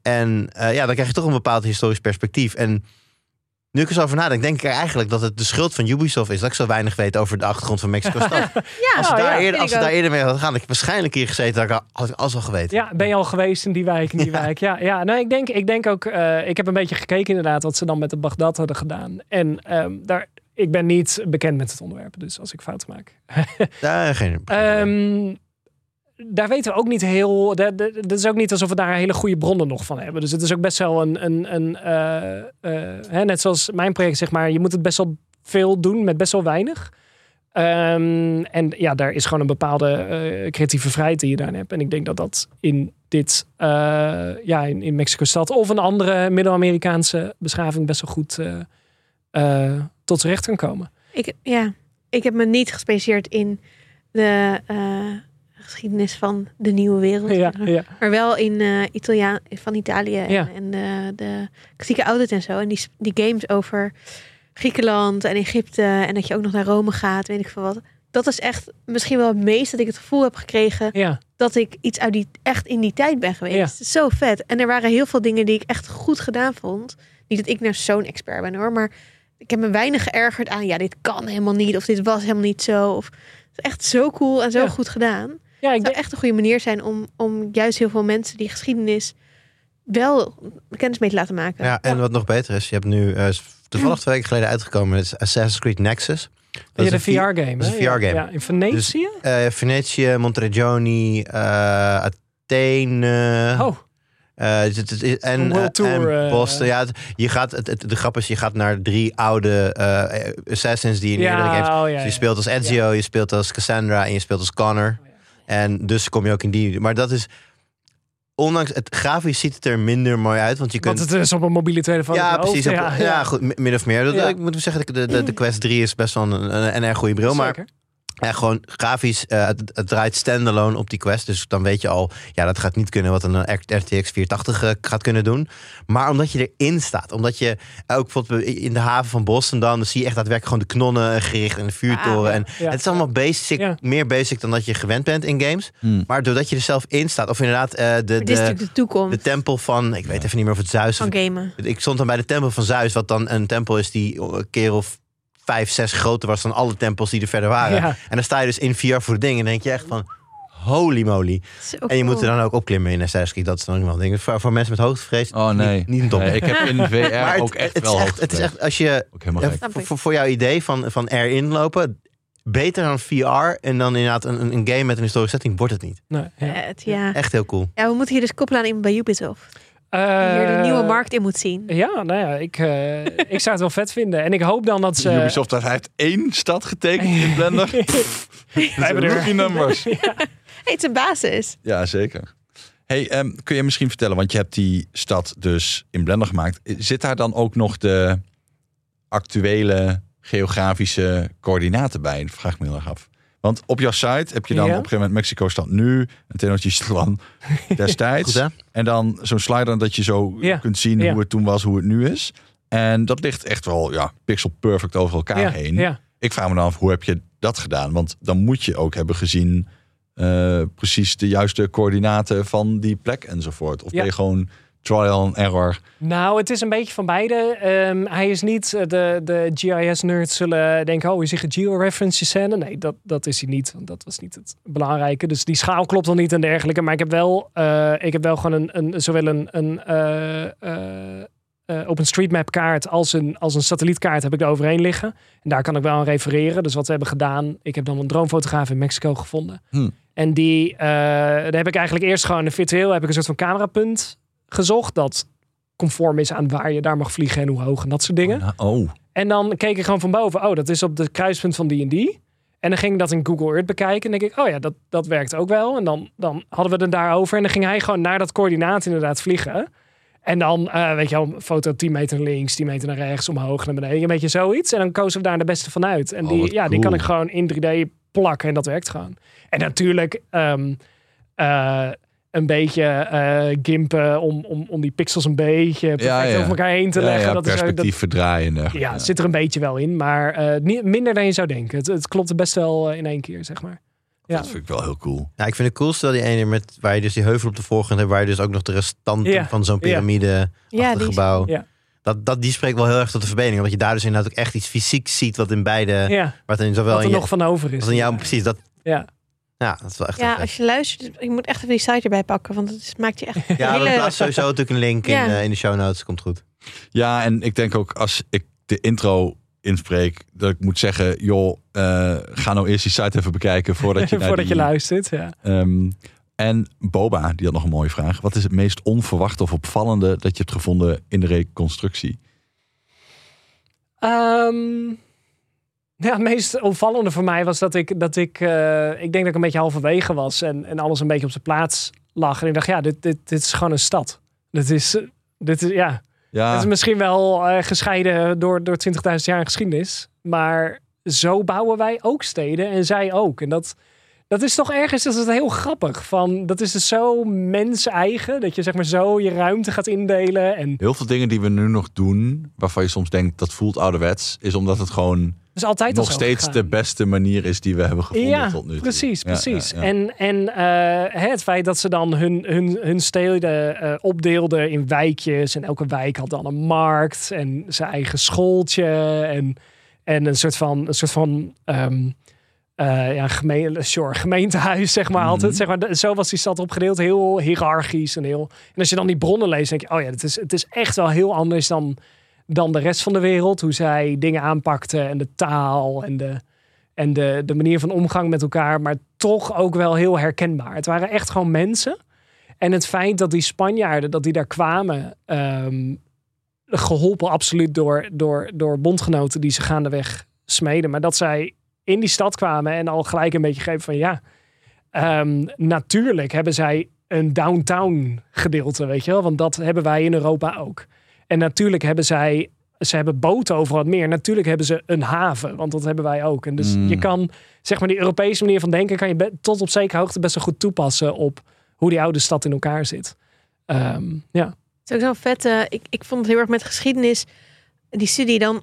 F: En uh, ja, dan krijg je toch een bepaald historisch perspectief. En nu ik er zo over nadenk, denk ik eigenlijk dat het de schuld van Ubisoft is dat ik zo weinig weet over de achtergrond van Mexico stad.
D: ja,
F: als ze
D: oh,
F: daar,
D: ja,
F: eerder, als ze daar eerder mee hadden gaan, had ik waarschijnlijk hier gezeten, dat ik al, had ik alles al geweten.
E: Ja, ben je al geweest in die wijk, in die ja. wijk. Ja, ja. Nou, ik denk, ik denk ook, uh, ik heb een beetje gekeken inderdaad wat ze dan met de Bagdad hadden gedaan. En um, daar, ik ben niet bekend met het onderwerp. Dus als ik fouten maak.
F: Daar geen
E: um, Daar weten we ook niet heel... Het is ook niet alsof we daar hele goede bronnen nog van hebben. Dus het is ook best wel een... een, een uh, uh, hè, net zoals mijn project, zeg maar. Je moet het best wel veel doen met best wel weinig. Um, en ja, daar is gewoon een bepaalde uh, creatieve vrijheid die je daar hebt. En ik denk dat dat in dit... Uh, ja, in, in Mexico-stad of een andere Midden-Amerikaanse beschaving best wel goed uh, uh, tot z'n recht kan komen.
D: Ik, ja, ik heb me niet gespecialiseerd in de... Uh... geschiedenis van de nieuwe wereld.
E: Ja, ja.
D: Maar wel in uh, Italiaan, van Italië
E: ja.
D: en, en de, de klassieke oudheid en zo. En die, die games over Griekenland en Egypte en dat je ook nog naar Rome gaat, weet ik veel wat. Dat is echt misschien wel het meest dat ik het gevoel heb gekregen
E: ja.
D: dat ik iets uit die, echt in die tijd ben geweest.
E: Ja.
D: Het is zo vet. En er waren heel veel dingen die ik echt goed gedaan vond. Niet dat ik nou zo'n expert ben hoor, maar ik heb me weinig geërgerd aan, ja, dit kan helemaal niet of dit was helemaal niet zo. Of, het is echt zo cool en zo
E: ja.
D: goed gedaan.
E: Ja, ik
D: het zou
E: denk...
D: echt een goede manier zijn om, om juist heel veel mensen die geschiedenis wel kennis mee te laten maken.
F: Ja, en wat nog beter is, je hebt nu uh, toevallig twee weken geleden uitgekomen, het is Assassin's Creed Nexus.
E: Dat ja, de V R-game.
F: Dat is een V R-game.
E: Ja, in Venetië?
F: Dus, uh, Venetië, Monteriggioni, uh, Athene.
E: Oh.
F: Uh, het, het, het, en,
E: World Tour,
F: en Boston.
E: Uh,
F: ja, het, je gaat, het, het, de grap is, je gaat naar drie oude uh, assassins die in
E: ja,
F: eerdere games...
E: Oh, ja,
F: dus je
E: ja.
F: speelt als Ezio, ja. je speelt als Cassandra en je speelt als Connor.
E: Oh, ja.
F: En dus kom je ook in die... Maar dat is... Ondanks het grafisch ziet het er minder mooi uit, want je kunt...
E: Want het is op een mobiele telefoon.
F: Ja, precies. Op, ja, ja. ja, goed, min of meer. Dat,
E: Ja.
F: Ik moet zeggen, de, de, de Quest drie is best wel een, een, een erg goede bril.
E: Zeker.
F: Maar ja, gewoon grafisch, uh, het, het draait standalone op die Quest. Dus dan weet je al, ja, dat gaat niet kunnen wat een R T X vierhonderdtachtig uh, gaat kunnen doen. Maar omdat je erin staat, omdat je ook bijvoorbeeld in de haven van Boston dan, dan zie je echt daadwerkelijk gewoon de knonnen gericht en de vuurtoren. Ah, ja. En ja. Het is allemaal basic, ja. meer basic dan dat je gewend bent in games. Hmm. Maar doordat je er zelf in staat, of inderdaad uh, de, de,
D: de, de, toekomst.
F: de tempel van, ik weet even niet meer of het Zeus.
D: Van gamen.
F: Ik stond dan bij de tempel van Zeus, wat dan een tempel is die een keer of vijf, zes groter was dan alle tempels die er verder waren. Ja. En dan sta je dus in V R voor de dingen en denk je echt van, holy moly. En je cool. moet er dan ook opklimmen in Assassin's Creed. Dat is dan ook wel een ding. Voor, voor mensen met hoogtevrees,
A: oh nee,
F: niet, niet een top.
A: Nee, ik heb in V R
F: het,
A: ook echt
F: het
A: wel
F: echt, Het is echt, als je, uh, voor, voor jouw idee van, van erin lopen, beter dan V R en dan inderdaad een, een game met een historische setting wordt het niet.
E: Nee, ja.
D: Het, ja.
F: Echt heel cool.
D: Ja, we moeten hier dus koppelen aan in bij Ubisoft. Uh, die hier de nieuwe markt in moet zien.
E: Ja, nou ja, ik, uh, ik zou het wel vet vinden. En ik hoop dan dat ze...
A: Ubisoft hij heeft één stad getekend in Blender. Wij hebben er rookie numbers. Ja.
D: Hey, het is een basis.
A: Ja, zeker. Hey, um, kun je misschien vertellen, want je hebt die stad dus in Blender gemaakt. Zit daar dan ook nog de actuele geografische coördinaten bij? Dat vraag ik me heel erg af. Want op jouw site heb je dan ja. op een gegeven moment Mexico-stad nu, en Tenochtitlan destijds. Goed, en dan zo'n slider dat je zo ja. kunt zien ja. hoe het toen was, hoe het nu is. En dat ligt echt wel ja, pixel perfect over elkaar ja. heen. Ja. Ik vraag me dan af, hoe heb je dat gedaan? Want dan moet je ook hebben gezien uh, precies de juiste coördinaten van die plek enzovoort. Of ja. ben je gewoon trial and error?
E: Nou, het is een beetje van beide. Um, hij is niet, de, de G I S-nerds zullen denken, oh, je ziet georeferences scène. Nee, dat, dat is hij niet. Dat was niet het belangrijke. Dus die schaal klopt nog niet en dergelijke. Maar ik heb wel, uh, ik heb wel gewoon een, een zowel een, een uh, uh, uh, OpenStreetMap kaart als een, als een satellietkaart heb ik er overheen liggen. En daar kan ik wel aan refereren. Dus wat we hebben gedaan, ik heb dan een droomfotograaf in Mexico gevonden. Hmm. En die, uh, daar heb ik eigenlijk eerst gewoon virtueel heb ik een soort van camerapunt gezocht dat conform is aan waar je daar mag vliegen en hoe hoog en dat soort dingen.
A: Oh, nou, oh.
E: En dan keek ik gewoon van boven, oh, dat is op de kruispunt van die en die. En dan ging ik dat in Google Earth bekijken en denk ik, oh ja, dat, dat werkt ook wel. En dan, dan hadden we het daarover en dan ging hij gewoon naar dat coördinaat inderdaad vliegen. En dan, uh, weet je wel, foto tien meter naar links, tien meter naar rechts, omhoog, naar beneden. Een beetje zoiets. En dan kozen we daar de beste van uit. En die, oh, ja, cool. die kan ik gewoon in drie D plakken en dat werkt gewoon. En natuurlijk... Um, uh, een beetje uh, gimpen om, om, om die pixels een beetje perfect
A: ja, ja.
E: over elkaar heen te
A: ja,
E: leggen.
A: Ja,
E: dat
A: perspectief
E: is, dat,
A: verdraaien.
E: Ja,
A: ja,
E: zit er een beetje wel in. Maar uh, niet, minder dan je zou denken. Het, het klopt best wel in één keer, zeg maar. Ja.
A: Dat vind ik wel heel cool.
F: Ja, ik vind het coolste wel die ene met waar je dus die heuvel op de voorgrond hebt, waar je dus ook nog de restanten ja. van zo'n piramide
D: ja.
F: ja, gebouw.
E: Ja.
F: Dat, dat, die spreekt wel heel erg tot de verbetering. Omdat je daar dus inderdaad ook echt iets fysiek ziet wat in beide...
E: Ja.
F: Wat in zowel
E: wat er
F: in je,
E: nog van over is.
F: Wat in jou, ja. Precies, dat...
E: Ja.
F: Ja, dat is wel echt
D: ja, als je luistert, je moet echt even die site erbij pakken, want het maakt je echt.
F: Ja, hele... we plaatsen sowieso natuurlijk een link ja. in, uh, in de show notes, komt goed.
A: Ja, en ik denk ook als ik de intro inspreek. Dat ik moet zeggen, joh, uh, ga nou eerst die site even bekijken voordat je,
E: voordat
A: die,
E: je luistert. Ja.
A: Um, en Boba, die had nog een mooie vraag. Wat is het meest onverwachte of opvallende dat je hebt gevonden in de reconstructie?
E: Um, ja, het meest opvallende voor mij was dat ik, dat ik, uh, ik denk dat ik een beetje halverwege was en, en alles een beetje op zijn plaats lag. En ik dacht, ja, dit, dit, dit is gewoon een stad. Dit is, dit is ja,
A: ja.
E: Het is misschien wel uh, gescheiden door, door twintigduizend jaar geschiedenis, maar zo bouwen wij ook steden en zij ook. En dat, dat is toch ergens dat is het heel grappig. Van, dat is dus zo mens-eigen, dat je zeg maar zo je ruimte gaat indelen. En
A: heel veel dingen die we nu nog doen, waarvan je soms denkt dat voelt ouderwets, is omdat het gewoon
E: is altijd
A: nog steeds gegaan. De beste manier is die we hebben gevonden
E: ja,
A: tot nu toe.
E: Precies,
A: ja,
E: precies.
A: Ja, ja.
E: En, en uh, het feit dat ze dan hun, hun, hun steden uh, opdeelden in wijkjes. En elke wijk had dan een markt en zijn eigen schooltje. En, en een soort van, een soort van um, uh, ja, gemeen, sure, gemeentehuis, zeg maar. Mm-hmm. Altijd, zeg maar. Zo was die stad opgedeeld, heel hiërarchisch. En, heel, en als je dan die bronnen leest, denk je, oh ja, het is, het is echt wel heel anders dan... dan de rest van de wereld. Hoe zij dingen aanpakten en de taal en de, en de, de manier van omgang met elkaar. Maar toch ook wel heel herkenbaar. Het waren echt gewoon mensen. En het feit dat die Spanjaarden, dat die daar kwamen... Um, geholpen absoluut door, door, door bondgenoten die ze gaandeweg smeden. Maar dat zij in die stad kwamen en al gelijk een beetje geven van ja... Um, natuurlijk hebben zij een downtown gedeelte, weet je wel. Want dat hebben wij in Europa ook. En natuurlijk hebben zij, ze hebben boten over het meer. Natuurlijk hebben ze een haven, want dat hebben wij ook. En dus mm. je kan, zeg maar, die Europese manier van denken kan je be- tot op zekere hoogte best wel goed toepassen op hoe die oude stad in elkaar zit. Um, ja.
D: Het is ook zo vet. Uh, ik, ik vond het heel erg met geschiedenis, die studie dan,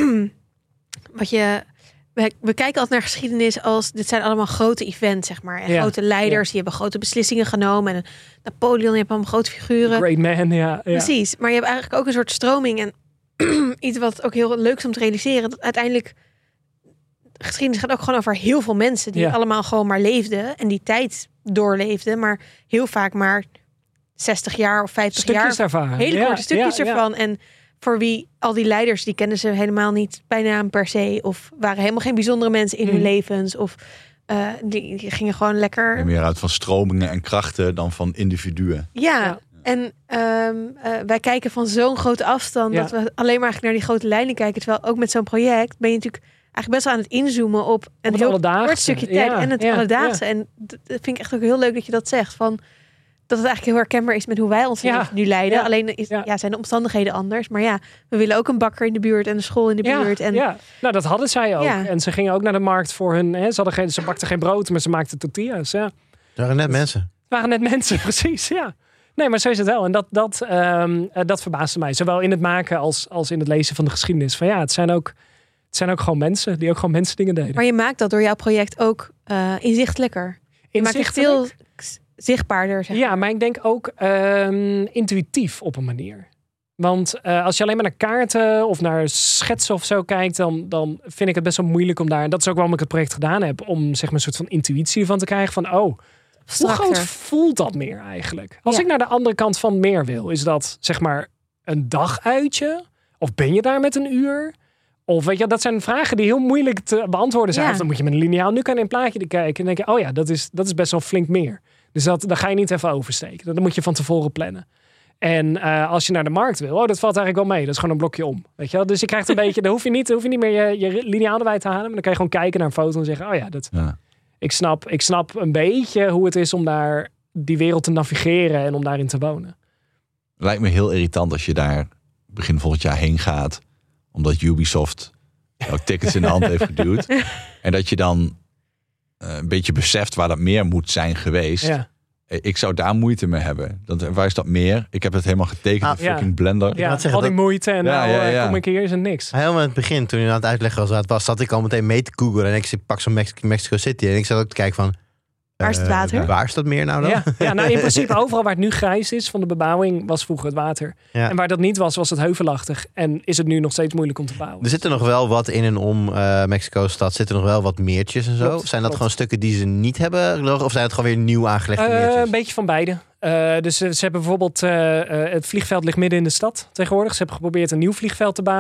D: wat je, we, we kijken altijd naar geschiedenis als, dit zijn allemaal grote events, zeg maar. En ja. grote leiders, ja. die hebben grote beslissingen genomen. En Napoleon, je hebt allemaal grote figuren.
E: Great man, ja, ja.
D: Precies, maar je hebt eigenlijk ook een soort stroming. En iets wat ook heel leuk is om te realiseren. Dat uiteindelijk, geschiedenis gaat ook gewoon over heel veel mensen. Die ja. allemaal gewoon maar leefden. En die tijd doorleefden. Maar heel vaak maar zestig jaar of vijftig
E: stukjes
D: jaar.
E: Daarvan.
D: Hele
E: ja,
D: korte stukjes
E: ja,
D: ervan.
E: Ja.
D: En voor wie al die leiders, die kennen ze helemaal niet bij naam per se. Of waren helemaal geen bijzondere mensen in mm. hun levens. Of uh, die, die gingen gewoon lekker...
A: En meer uit van stromingen en krachten dan van individuen.
D: Ja, ja. En um, uh, wij kijken van zo'n grote afstand... Ja. dat we alleen maar naar die grote lijnen kijken. Terwijl ook met zo'n project ben je natuurlijk eigenlijk best wel aan het inzoomen op... een
E: op
D: heel kort stukje tijd
E: ja,
D: en het
E: ja,
D: alledaagse. Ja. En dat vind ik echt ook heel leuk dat je dat zegt. Van, dat het eigenlijk heel herkenbaar is met hoe wij ons ja. nu leiden. Ja. Alleen is, ja. Ja, zijn de omstandigheden anders. Maar ja, we willen ook een bakker in de buurt en een school in de
E: ja,
D: buurt. En,
E: ja, nou dat hadden zij ook.
D: Ja.
E: En ze gingen ook naar de markt voor hun... Hè, ze, hadden geen, ze bakten geen brood, maar ze maakten tortillas. Ja.
F: Het waren net mensen.
E: Het waren net mensen, precies, ja. Nee, maar zo is het wel. En dat, dat, um, dat verbaasde mij. Zowel in het maken als, als in het lezen van de geschiedenis. Van ja, het zijn ook... Het zijn ook gewoon mensen die ook gewoon mensen dingen deden.
D: Maar je maakt dat door jouw project ook uh, inzichtelijker. Je maakt het veel zichtbaarder. Zeg maar.
E: Ja, maar ik denk ook um, intuïtief op een manier. Want uh, als je alleen maar naar kaarten of naar schetsen of zo kijkt, dan, dan vind ik het best wel moeilijk om daar... En dat is ook waarom ik het project gedaan heb. Om zeg maar een soort van intuïtie van te krijgen van... oh, Strachter. Hoe groot voelt dat meer eigenlijk? Als ja. ik naar de andere kant van het meer wil, is dat zeg maar een daguitje? Of ben je daar met een uur? Of weet je, dat zijn vragen die heel moeilijk te beantwoorden zijn. Ja. Of dan moet je met een lineaal nu kan een plaatje kijken en denk je, oh ja, dat is, dat is best wel flink meer. Dus dat, daar ga je niet even oversteken. Dat moet je van tevoren plannen. En uh, als je naar de markt wil, oh, dat valt eigenlijk wel mee. Dat is gewoon een blokje om. Weet je wel? Dus je krijgt een beetje, dan hoef je niet, dan hoef je niet meer je, je lineaal erbij te halen. Maar dan kan je gewoon kijken naar een foto en zeggen, oh ja, dat, ja. Ik, snap, ik snap een beetje hoe het is om daar die wereld te navigeren en om daarin te wonen.
A: Lijkt me heel irritant als je daar begin volgend jaar heen gaat, omdat Ubisoft ook tickets in de hand heeft geduwd. En dat je dan uh, een beetje beseft waar dat meer moet zijn geweest. Ja. Ik zou daar moeite mee hebben. Dat, waar is dat meer? Ik heb het helemaal getekend in ah, fucking ja. Blender.
E: Ja, zeggen, al die dat... moeite en ja, nou ja, ja. kom ik hier is er niks.
F: Helemaal in het begin, toen je aan het uitleggen was waar het was, zat ik al meteen mee te googlen. En ik pak zo'n Mexico City. En ik zat ook te kijken van...
D: Waar is het water?
F: Uh, waar is dat meer nou dan?
E: Ja, ja, nou in principe overal waar het nu grijs is van de bebouwing was vroeger het water. Ja. En waar dat niet was, was het heuvelachtig. En is het nu nog steeds moeilijk om te bouwen.
F: Er zitten nog wel wat in en om uh, Mexico-stad. Zitten nog wel wat meertjes en zo. Klopt, zijn dat klopt. gewoon stukken die ze niet hebben? Of zijn het gewoon weer nieuw aangelegde uh, meertjes?
E: Een beetje van beide. Uh, dus ze hebben bijvoorbeeld... Uh, uh, het vliegveld ligt midden in de stad tegenwoordig. Ze hebben geprobeerd een nieuw vliegveld te bouwen.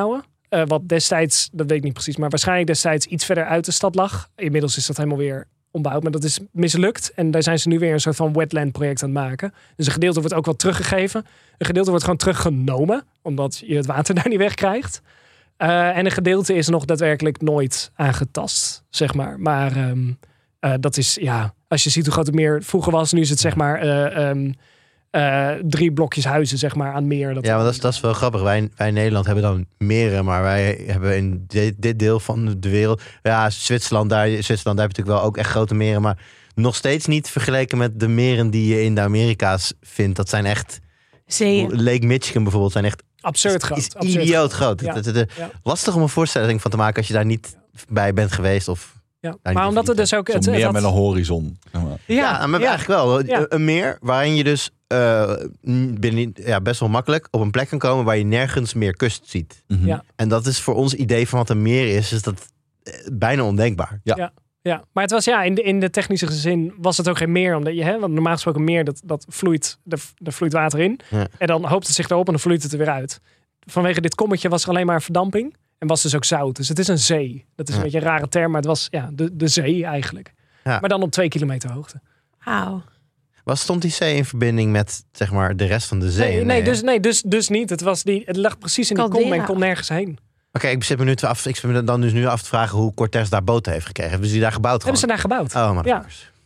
E: Uh, wat destijds, dat weet ik niet precies, maar waarschijnlijk destijds iets verder uit de stad lag. Inmiddels is dat helemaal weer ombouwd, maar dat is mislukt. En daar zijn ze nu weer een soort van wetland project aan het maken. Dus een gedeelte wordt ook wel teruggegeven. Een gedeelte wordt gewoon teruggenomen, omdat je het water daar niet wegkrijgt. Uh, en een gedeelte is nog daadwerkelijk nooit aangetast, zeg maar. Maar um, uh, dat is, ja, als je ziet hoe groot het meer vroeger was, nu is het zeg maar uh, um, uh, drie blokjes huizen, zeg maar, aan meer. Dat
F: ja, maar dat is, dat is wel grappig. Wij, wij in Nederland hebben dan meren, maar wij hebben in dit, dit deel van de wereld, ja, Zwitserland, daar, Zwitserland, daar heb je natuurlijk wel ook echt grote meren, maar nog steeds niet vergeleken met de meren die je in de Amerika's vindt. Dat zijn echt,
D: zeeën.
F: Lake Michigan bijvoorbeeld, zijn echt
E: absurd groot.
F: Is
E: absurd
F: idioot groot.
E: Ja.
F: Het, het, het,
E: Ja.
F: Lastig om een voorstelling van te maken als je daar niet bij bent geweest of.
E: Ja.
F: daar
E: Maar
F: niet
E: omdat het dus ook...
A: Zo'n
E: Het, het
A: meer
E: had-
A: met een horizon. Zeg maar.
F: Ja, ja maar
E: ja.
F: eigenlijk wel.
E: Ja.
F: Een meer waarin je dus uh, binnen, ja, best wel makkelijk op een plek kan komen waar je nergens meer kust ziet.
A: Mhm.
E: Ja.
F: En dat is voor ons idee van wat een meer is, is dat uh, bijna ondenkbaar.
A: Ja.
E: Ja. Ja, maar het was ja, in de, in de technische zin was het ook geen meer. Omdat je, hè, want normaal gesproken meer, dat, dat vloeit, er, er vloeit water in.
F: Ja.
E: En dan hoopt het zich erop en dan vloeit het er weer uit. Vanwege dit kommetje was er alleen maar verdamping. En was dus ook zout. Dus het is een zee. Dat is een
F: Ja.
E: beetje een rare term, maar het was ja, de, de zee eigenlijk.
F: Ja.
E: Maar dan op twee kilometer hoogte.
D: Wauw.
F: Was stond die zee in verbinding met zeg maar de rest van de zee?
E: Nee, nee,
F: hè?
E: dus, nee dus, dus niet. Het, was die, het lag precies in die kom en
D: Caldera.
E: kon nergens heen.
F: Oké, ik zit me nu te af. Ik zit me dan dus nu af te vragen hoe Cortés daar boten heeft gekregen. Hebben ze die daar gebouwd?
E: Hebben ze
F: gewoon?
E: daar gebouwd.
F: Oh, maar
E: Ja.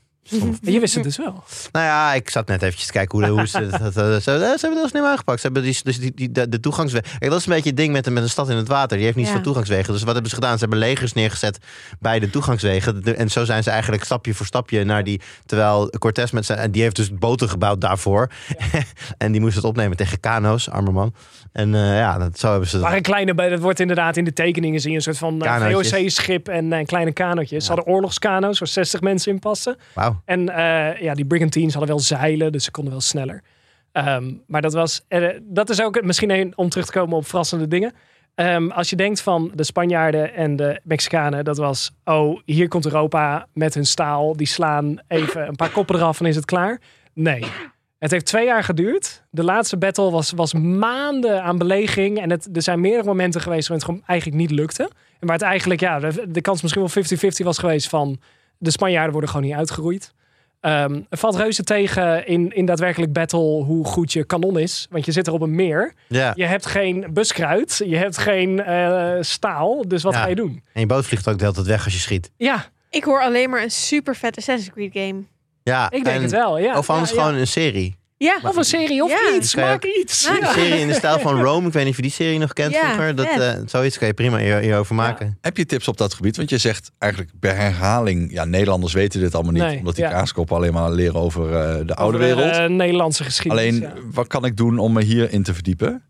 E: Je wist het dus wel.
F: Nou ja, ik zat net eventjes te kijken hoe, hoe ze, dat, dat, dat- ze, ze hebben dat slim aangepakt. Ze hebben die, dus die, die, de, de toegangswegen. Kijk, dat is een beetje het ding met, een- met een stad in het water. Die heeft niet
D: Ja.
F: zoveel toegangswegen. Dus wat hebben ze gedaan? Ze hebben legers neergezet bij de toegangswegen. De- En zo zijn ze eigenlijk stapje voor stapje naar die. Terwijl Cortés met zijn. Die heeft dus boten gebouwd daarvoor. En die moest het opnemen tegen kano's, arme man. En uh, ja, dat, zo hebben ze dat.
E: Maar een kleine, dat wordt inderdaad in de tekeningen zie je een soort van uh,
F: Kanootjes.
E: V O C-schip en uh, kleine kanootjes. Ze hadden oorlogskano's waar zestig mensen in passen.
F: Wauw.
E: En uh, ja, die brigantines hadden wel zeilen, dus ze konden wel sneller. Um, maar dat was, uh, dat is ook misschien een, om terug te komen op verrassende dingen. Um, als je denkt van de Spanjaarden en de Mexicanen, dat was, oh, hier komt Europa met hun staal. Die slaan even een paar koppen eraf en is het klaar. Nee. Het heeft twee jaar geduurd. De laatste battle was, was maanden aan beleging. En het, er zijn meerdere momenten geweest waarin het gewoon eigenlijk niet lukte. En waar het eigenlijk, ja, de, de kans misschien wel vijftig vijftig was geweest van de Spanjaarden worden gewoon niet uitgeroeid. Um, er valt reuze tegen in, in daadwerkelijk battle hoe goed je kanon is. Want je zit er op een meer.
F: Ja.
E: Je hebt geen buskruid. Je hebt geen uh, staal. Dus wat
F: Ja.
E: ga je doen?
F: En je boot vliegt ook de hele tijd weg als je schiet.
E: Ja,
D: Ik hoor alleen maar een super vet Assassin's Creed game.
F: Ja,
E: ik denk
F: en-
E: het wel. Ja.
F: Of anders
E: Ja, ja.
F: gewoon een serie.
D: Ja,
E: Of een serie of
D: Ja.
E: iets.
F: Kan je
E: Maak iets.
D: Ja.
F: Een serie in de stijl van Rome. Ik weet niet of je die serie nog kent
D: Ja,
F: vroeger. Dat,
D: vet.
F: uh, zoiets kan je prima hier- hierover maken.
A: Heb je tips op dat gebied? Want je zegt eigenlijk per herhaling... Ja, Nederlanders weten dit allemaal niet.
E: Nee,
A: omdat die
E: ja.
A: kaaskoppen alleen maar leren over uh, de oude
E: Over de,
A: wereld.
E: uh, Nederlandse geschiedenis.
A: Alleen,
E: ja.
A: wat kan ik doen om me hierin te verdiepen?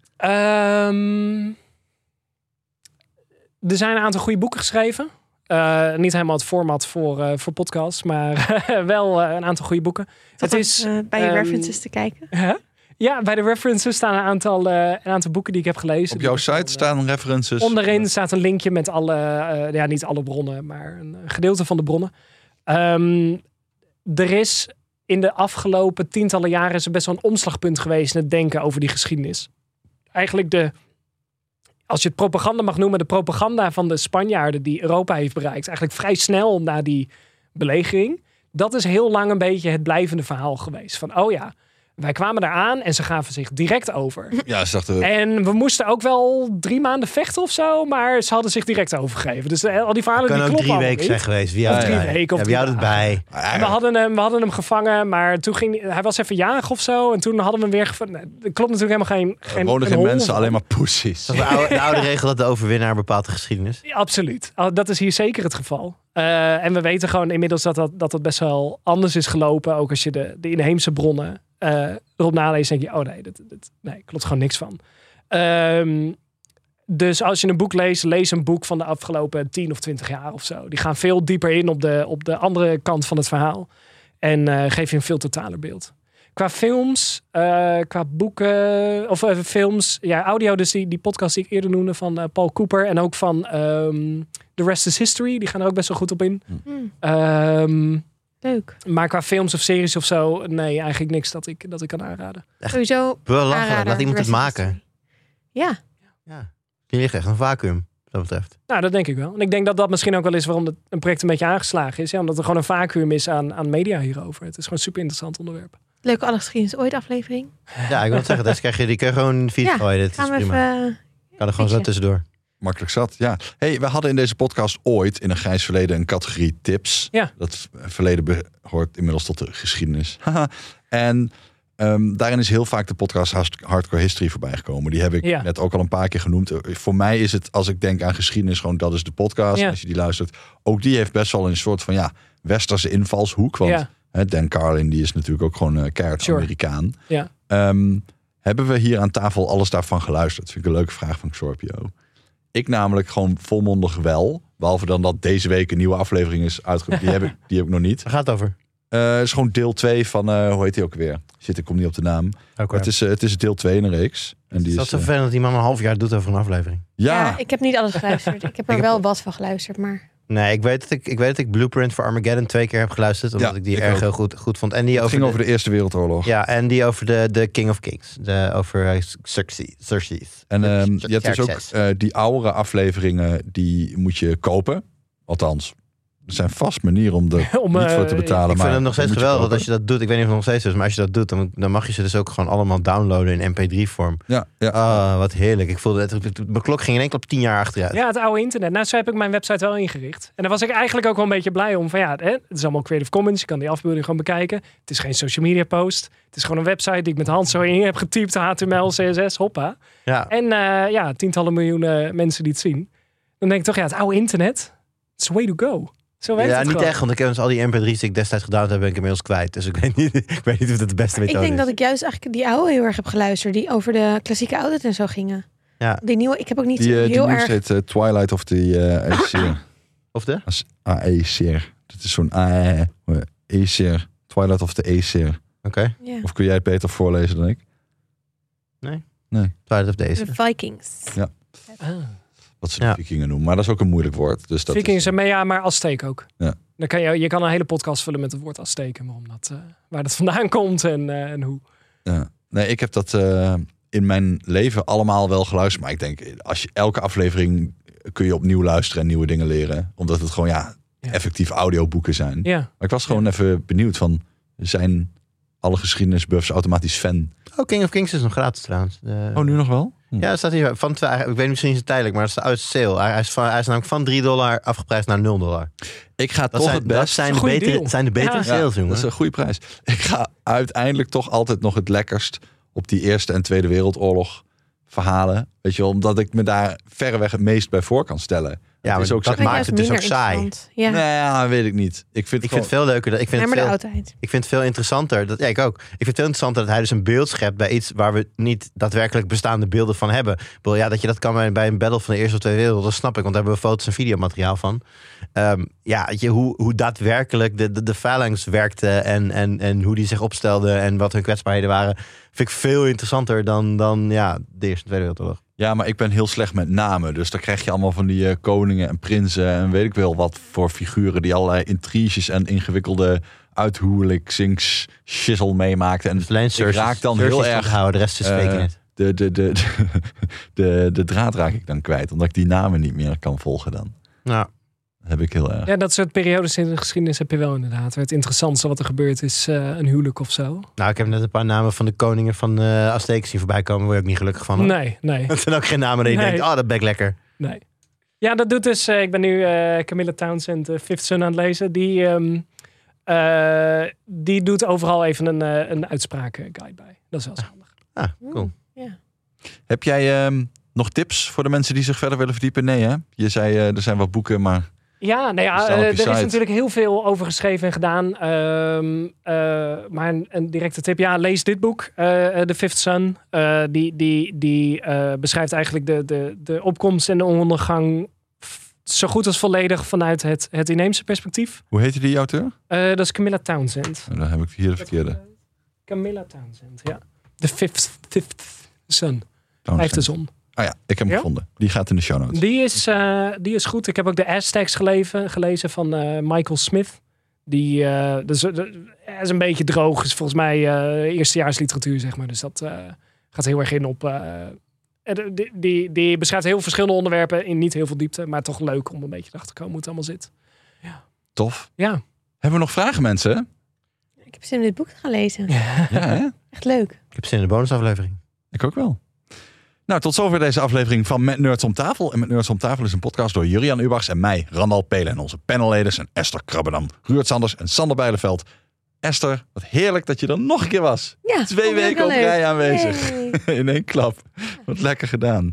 E: Ehm, er zijn een aantal goede boeken geschreven. Uh, niet helemaal het format voor, uh, voor podcasts, maar wel uh, een aantal goede boeken.
D: het is uh, bij je
E: um,
D: references te kijken.
E: Huh? Ja, bij de references staan een aantal, uh, een aantal boeken die ik heb gelezen.
A: Op jouw
E: Die
A: site
E: dan, uh,
A: staan references.
E: Onderin staat een linkje met alle, uh, ja, niet alle bronnen, maar een gedeelte van de bronnen. Um, er is in de afgelopen tientallen jaren is er best wel een omslagpunt geweest in het denken over die geschiedenis. Eigenlijk de, als je het propaganda mag noemen, de propaganda van de Spanjaarden die Europa heeft bereikt. Eigenlijk vrij snel na die belegering. Dat is heel lang een beetje het blijvende verhaal geweest. Van, oh ja, wij kwamen daar aan en ze gaven zich direct over.
A: Ja, ze dachten...
E: En we moesten ook wel drie maanden vechten of zo, maar ze hadden zich direct overgegeven. Dus uh, al die verhalen
F: kan
E: die
F: ook
E: kloppen
F: drie
E: allemaal
F: weken
E: niet.
F: zijn geweest. Wie
E: Of
F: houdt
E: drie
F: het bij?
E: weken of
F: Ja, wie
E: drie
F: houdt het bij?
A: Ah,
E: We hadden, hem, we hadden hem gevangen, maar toen ging hij was even jarig of zo. En toen hadden we hem weer gevangen. Nee, er klopt natuurlijk helemaal geen.
A: er
E: geen
A: wonen
E: een
A: geen
E: hol
A: mensen,
E: van.
A: alleen maar poesies.
F: Dat is de oude, de oude regel dat de overwinnaar bepaalt de geschiedenis.
E: Ja, absoluut. Oh, dat is hier zeker het geval. Uh, en we weten gewoon inmiddels dat dat, dat het best wel anders is gelopen. Ook als je de, de inheemse bronnen uh, erop naleest, denk je, oh nee, dat, dat, nee, klopt gewoon niks van. Um, dus als je een boek leest, lees een boek van de afgelopen tien of twintig jaar of zo. Die gaan veel dieper in op de, op de andere kant van het verhaal. En uh, geef je een veel totaler beeld. Qua films, uh, qua boeken, of uh, films, ja, audio, dus die, die podcast die ik eerder noemde van uh, Paul Cooper en ook van um, The Rest is History, die gaan er ook best wel goed op in.
D: Hmm.
E: Um,
D: Leuk.
E: maar qua films of series of zo, nee, eigenlijk niks dat ik, dat ik kan aanraden.
D: Sowieso
F: Belachelijk,
D: aanrader,
F: laat iemand het
D: Rest in
F: maken.
D: History. Ja.
F: Ja. Die ligt echt een vacuüm, wat dat betreft.
E: Nou, dat denk ik wel. En ik denk dat dat misschien ook wel is waarom het, een project een beetje aangeslagen is. Ja, omdat er gewoon een vacuüm is aan, aan media hierover. Het is gewoon een super interessant onderwerp.
D: Leuke Alle Geschiedenis Ooit aflevering.
F: Ja, ik wil het zeggen. Dus krijg je, die kun je gewoon feed
D: Ja,
F: gooien. Dit is
D: gaan we
F: prima.
D: even...
F: Ik kan er gewoon zo
D: pitchen.
F: tussendoor.
A: Makkelijk zat, ja. Hey, we hadden in deze podcast ooit in een grijs verleden een categorie tips.
E: Ja.
A: Dat verleden behoort inmiddels tot de geschiedenis. Haha. en um, daarin is heel vaak de podcast Hardcore History voorbij gekomen. Die heb ik
E: Ja.
A: net ook al een paar keer genoemd. Voor mij is het, als ik denk aan geschiedenis, gewoon dat is de podcast.
E: Ja.
A: Als je die luistert. Ook die heeft best wel een soort van ja, westerse invalshoek. Want
E: Ja.
A: hè, Dan Carlin, die is natuurlijk ook gewoon uh, keihard
E: Sure.
A: Amerikaan.
E: Ja.
A: Um, hebben we hier aan tafel alles daarvan geluisterd? Vind ik een leuke vraag van Xorpio. Ik namelijk gewoon volmondig wel. Behalve dan dat deze week een nieuwe aflevering is uitgekomen. Die heb ik, die heb ik nog niet.
F: Waar gaat het over?
A: Uh, het is gewoon deel twee van, uh, hoe heet die ook weer? Zit, ik kom niet op de naam.
F: Okay.
A: Het, is, uh, het is deel twee in een reeks. En die
F: is dat
A: is,
F: zo
A: uh,
F: vervelend dat die man een half jaar doet over een aflevering?
A: Ja,
D: Ja, ik heb niet alles geluisterd. Ik heb er
F: Ik heb-
D: wel wat van geluisterd, maar...
F: Nee, ik weet dat ik, ik weet dat ik Blueprint voor Armageddon twee keer heb geluisterd. Omdat
A: Ja,
F: ik die
A: ik
F: erg
A: ook.
F: heel goed, goed vond. En die
A: het
F: over
A: ging
F: de,
A: over de Eerste Wereldoorlog.
F: Ja, en die over de, de King of Kings. De, over uh, Xerxes. Xerxes.
A: En um, je hebt dus ook
F: Xerxes.
A: uh, die oudere afleveringen, die moet je kopen. Althans, er zijn vast manieren om er
E: Om,
A: niet
E: uh,
A: voor te betalen.
F: Ik
A: maar
F: vind het nog steeds
A: dat moet je
F: geweldig
A: kopen.
F: als je dat doet. Ik weet niet of het nog steeds is, maar als je dat doet, dan, dan mag je ze dus ook gewoon allemaal downloaden in M P drie vorm.
A: Ja, ja.
F: Ah, wat heerlijk. Ik voelde het. Mijn klok ging in één keer op tien jaar achteruit.
E: Ja, het oude internet. Nou, zo heb ik mijn website wel ingericht. En daar was ik eigenlijk ook wel een beetje blij om. Van ja, hè, het is allemaal Creative Commons. Je kan die afbeelding gewoon bekijken. Het is geen social media post. Het is gewoon een website die ik met hand zo in heb getypt. H T M L, C S S, hoppa.
F: Ja.
E: En uh, ja, tientallen miljoenen mensen die het zien. Dan denk ik toch, ja, het oude internet. It's the way to go. Zo werkt
F: Ja,
E: het
F: niet
E: gewoon.
F: echt, want ik heb dus al die M P drie's die ik destijds gedaan heb, ben ik inmiddels kwijt. Dus ik weet niet, ik weet niet of dat de beste
D: Ik
F: methode
D: denk
F: is.
D: dat ik juist eigenlijk die oude heel erg heb geluisterd. Die over de klassieke audit en zo gingen.
F: Ja.
D: Die nieuwe, ik heb ook niet
A: Die,
D: zo
A: uh, die
D: heel
A: nieuws
D: erg...
A: heet uh, Twilight of the uh, Aesir.
F: Of de?
A: A E S I R. Dat is zo'n A E S I R. Twilight of the Aesir.
F: Oké. Okay.
D: Ja.
A: Of kun jij het beter voorlezen dan ik?
F: Nee.
A: Nee.
F: Twilight of deze.
D: De Vikings.
A: Ja.
E: Ah.
A: Wat ze de
F: Ja.
A: vikingen noemen. Maar dat is ook een moeilijk woord. Dus dat
E: Vikings
A: is,
E: en ja, maar Azteek ook.
A: Ja.
E: Dan kan je, je kan een hele podcast vullen met het woord Azteken. Maar omdat, uh, waar dat vandaan komt en, uh, en hoe.
A: ja. Nee, ik heb dat uh, in mijn leven allemaal wel geluisterd. Maar ik denk, als je elke aflevering kun je opnieuw luisteren en nieuwe dingen leren. Omdat het gewoon, ja,
E: Ja.
A: effectief audioboeken zijn.
E: Ja.
A: Maar ik was gewoon even benieuwd van, zijn alle geschiedenisbuffs automatisch fan?
F: Oh, King of Kings is nog gratis trouwens. De...
A: Oh, nu nog wel? Hm.
F: Ja, het staat hier van twee. Ik weet niet, misschien is het tijdelijk, maar het is uit sale. Hij is, van, hij is namelijk van drie dollar afgeprijsd naar nul dollar.
A: Ik ga
F: Dat
A: toch
F: zijn,
A: het best...
F: dat zijn, de
E: Goeie
F: betere,
E: deal.
F: zijn de betere
E: Ja.
F: sales, jongen.
A: Dat is een goede prijs. Ik ga uiteindelijk toch altijd nog het lekkerst op die Eerste en Tweede Wereldoorlog verhalen. Weet je wel, omdat ik me daar verreweg het meest bij voor kan stellen.
F: Ja,
A: Het
F: maar
A: is ook
F: dat
A: zeg maar-
F: maakt het dus ook saai.
D: Ja,
A: Nee, ja, weet ik niet. Ik vind,
F: Ik
A: het
F: vind het veel leuker. dat- Ik vind,
D: ja
F: het
D: maar de
F: veel,
D: oudheid.
F: ik vind het veel interessanter. Dat, ja, ik ook. Ik vind het veel interessanter dat hij dus een beeld schept bij iets waar we niet daadwerkelijk bestaande beelden van hebben. Ik bedoel, ja, dat je dat kan bij, bij een battle van de Eerste of Tweede Wereldoorlog, dat snap ik, want daar hebben we foto's en videomateriaal van. Um, ja, weet je, hoe, hoe daadwerkelijk de, de, de phalanx werkte en, en, en hoe die zich opstelde en wat hun kwetsbaarheden waren, vind ik veel interessanter dan, dan ja, de Eerste en Tweede Wereldoorlog.
A: Ja, maar ik ben heel slecht met namen. Dus dan krijg je allemaal van die uh, koningen en prinsen en weet ik wel wat voor figuren die allerlei intriges en ingewikkelde uithuwelijksings shizzle meemaakten. En
F: Dus alleen
A: ik
F: Cersei-
A: raak dan
F: Cersei
A: heel
F: is
A: erg
F: onthouden, de rest is fake
A: uh,
F: net.
A: de, de, de, de, de, de draad raak ik dan kwijt. Omdat ik die namen niet meer kan volgen dan.
F: Nou,
A: Dat heb ik heel erg.
E: Ja, dat soort periodes in de geschiedenis heb je wel inderdaad. Waar het interessantste wat er gebeurt is uh, een huwelijk of zo.
F: nou, ik heb net een paar namen van de koningen van de uh, Azteken zien voorbij komen. Daar word je ook niet gelukkig van. Hoor.
E: Nee, nee,
F: Dat zijn ook geen namen dat je
E: Nee.
F: denkt, oh, dat ben ik lekker.
E: nee. Ja, dat doet dus... Uh, ik ben nu uh, Camilla Townsend, uh, Fifth Son aan het lezen. Die, um, uh, die doet overal even een, uh, een uitsprakenguide bij. Dat is wel eens handig.
F: Ah, cool.
D: Ja.
A: Heb jij um, nog tips voor de mensen die zich verder willen verdiepen? Nee, hè? Je zei, uh, er zijn wat boeken, maar...
E: Ja, nou ja,
A: Die staan op
E: uh,
A: je
E: er is
A: site.
E: natuurlijk heel veel over geschreven en gedaan. Um, uh, maar een, een directe tip, ja, lees dit boek, uh, The Fifth Son. Uh, die die, die uh, beschrijft eigenlijk de, de, de opkomst en de ondergang f- zo goed als volledig vanuit het, het inheemse perspectief.
A: Hoe heette die auteur?
E: Uh, dat is Camilla Townsend.
A: Nou, dan heb ik hier de verkeerde.
E: Camilla Townsend, ja. The Fifth, fifth Son.
A: Townsend.
E: Vijfde zon.
A: Ah ja, ik heb hem
E: Ja?
A: gevonden. Die gaat in de show notes.
E: Die is, uh, die is goed. Ik heb ook de Aztecs gelezen, gelezen van uh, Michael Smith. Die uh, dus, uh, is een beetje droog. Is volgens mij uh, eerstejaars literatuur, zeg maar. Dus dat uh, gaat heel erg in op uh, die, die, die beschrijft heel verschillende onderwerpen in niet heel veel diepte. Maar toch leuk om een beetje erachter te komen hoe het allemaal zit. Ja.
A: Tof.
E: Ja.
A: Hebben we nog vragen, mensen?
D: Ik heb zin om dit boek te gaan lezen.
A: Ja, hè?
D: Echt leuk.
F: Ik heb zin in de bonusaflevering.
A: Ik ook wel. Nou, tot zover deze aflevering van Met Nerds om tafel. En Met Nerds om tafel is een podcast door Jurian Ubachs en mij, Randal Pelen. En onze panelleden zijn Esther Krabbenam, Ruud Sanders en Sander Bijleveld. Esther, wat heerlijk dat je er nog een keer was.
D: Ja,
A: Twee weken op rij aanwezig.
D: Yay.
A: In één klap. Wat lekker gedaan.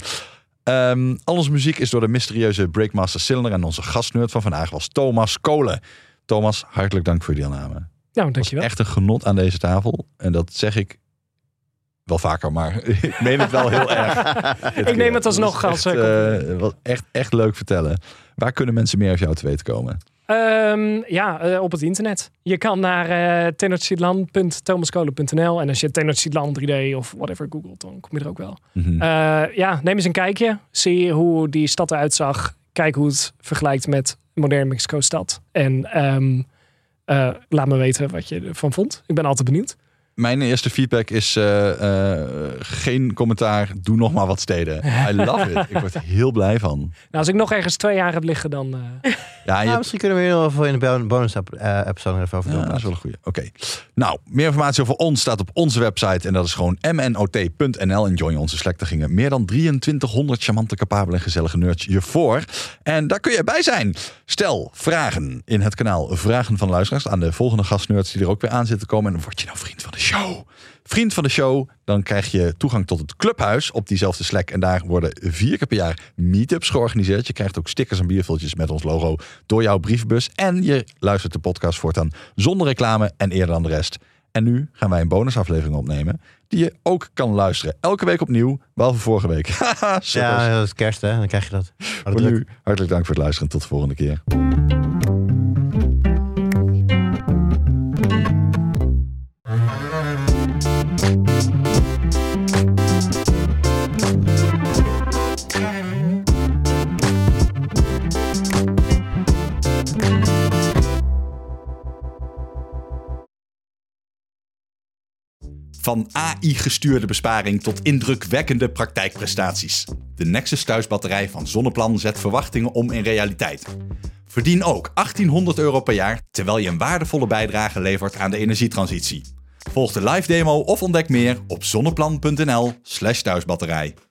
A: Um, al onze muziek is door de mysterieuze Breakmaster Cylinder. En onze gastnerd van vandaag was Thomas Kolen. Thomas, hartelijk dank voor je deelname.
E: Nou, dankjewel.
A: Echt een genot aan deze tafel. En dat zeg ik wel vaker, maar ik meen het wel heel erg.
E: Ik neem het alsnog als...
A: Echt, uh, wat echt, echt leuk vertellen. Waar kunnen mensen meer over jou te weten komen?
E: Um, ja, uh, op het internet. Je kan naar uh, tenochtitlan punt thomaskolen punt n l en als je Tenochtitlan drie D of whatever googelt, dan kom je er ook wel. Mm-hmm. Uh, ja, neem eens een kijkje. Zie hoe die stad eruit zag. Kijk hoe het vergelijkt met een moderne Mexico-stad. En um, uh, laat me weten wat je ervan vond. Ik ben altijd benieuwd.
A: Mijn eerste feedback is uh, uh, geen commentaar. Doe nog maar wat steden. I love it. Ik word er heel blij van. Nou,
E: als ik nog ergens twee jaar heb liggen, dan... Uh...
F: Ja, nou, misschien kunnen we hier nog even in de bonus-episode even over doen.
A: Ja, dat is wel een goeie. Oké. Okay. Nou, meer informatie over ons staat op onze website. En dat is gewoon m n o t punt n l. En join onze Slack. Daar gingen meer dan drieëntwintighonderd charmante, capabele en gezellige nerds je voor. En daar kun je bij zijn. Stel vragen in het kanaal Vragen van Luisteraars aan de volgende gastnerds die er ook weer aan zitten komen. En dan word je nou vriend van de show. Vriend van de show, dan krijg je toegang tot het clubhuis op diezelfde Slack. En daar worden vier keer per jaar meetups georganiseerd. Je krijgt ook stickers en bierviltjes met ons logo door jouw brievenbus. En je luistert de podcast voortaan zonder reclame en eerder dan de rest. En nu gaan wij een bonusaflevering opnemen die je ook kan luisteren. Elke week opnieuw, behalve vorige week.
F: Ja, dat is kerst hè, dan krijg je dat.
A: Voor nu, hartelijk dank voor het luisteren. Tot de volgende keer. Van A I-gestuurde besparing tot indrukwekkende praktijkprestaties. De Nexus thuisbatterij van Zonneplan zet verwachtingen om in realiteit. Verdien ook achttienhonderd euro per jaar, terwijl je een waardevolle bijdrage levert aan de energietransitie. Volg de live demo of ontdek meer op zonneplan punt n l slash thuisbatterij.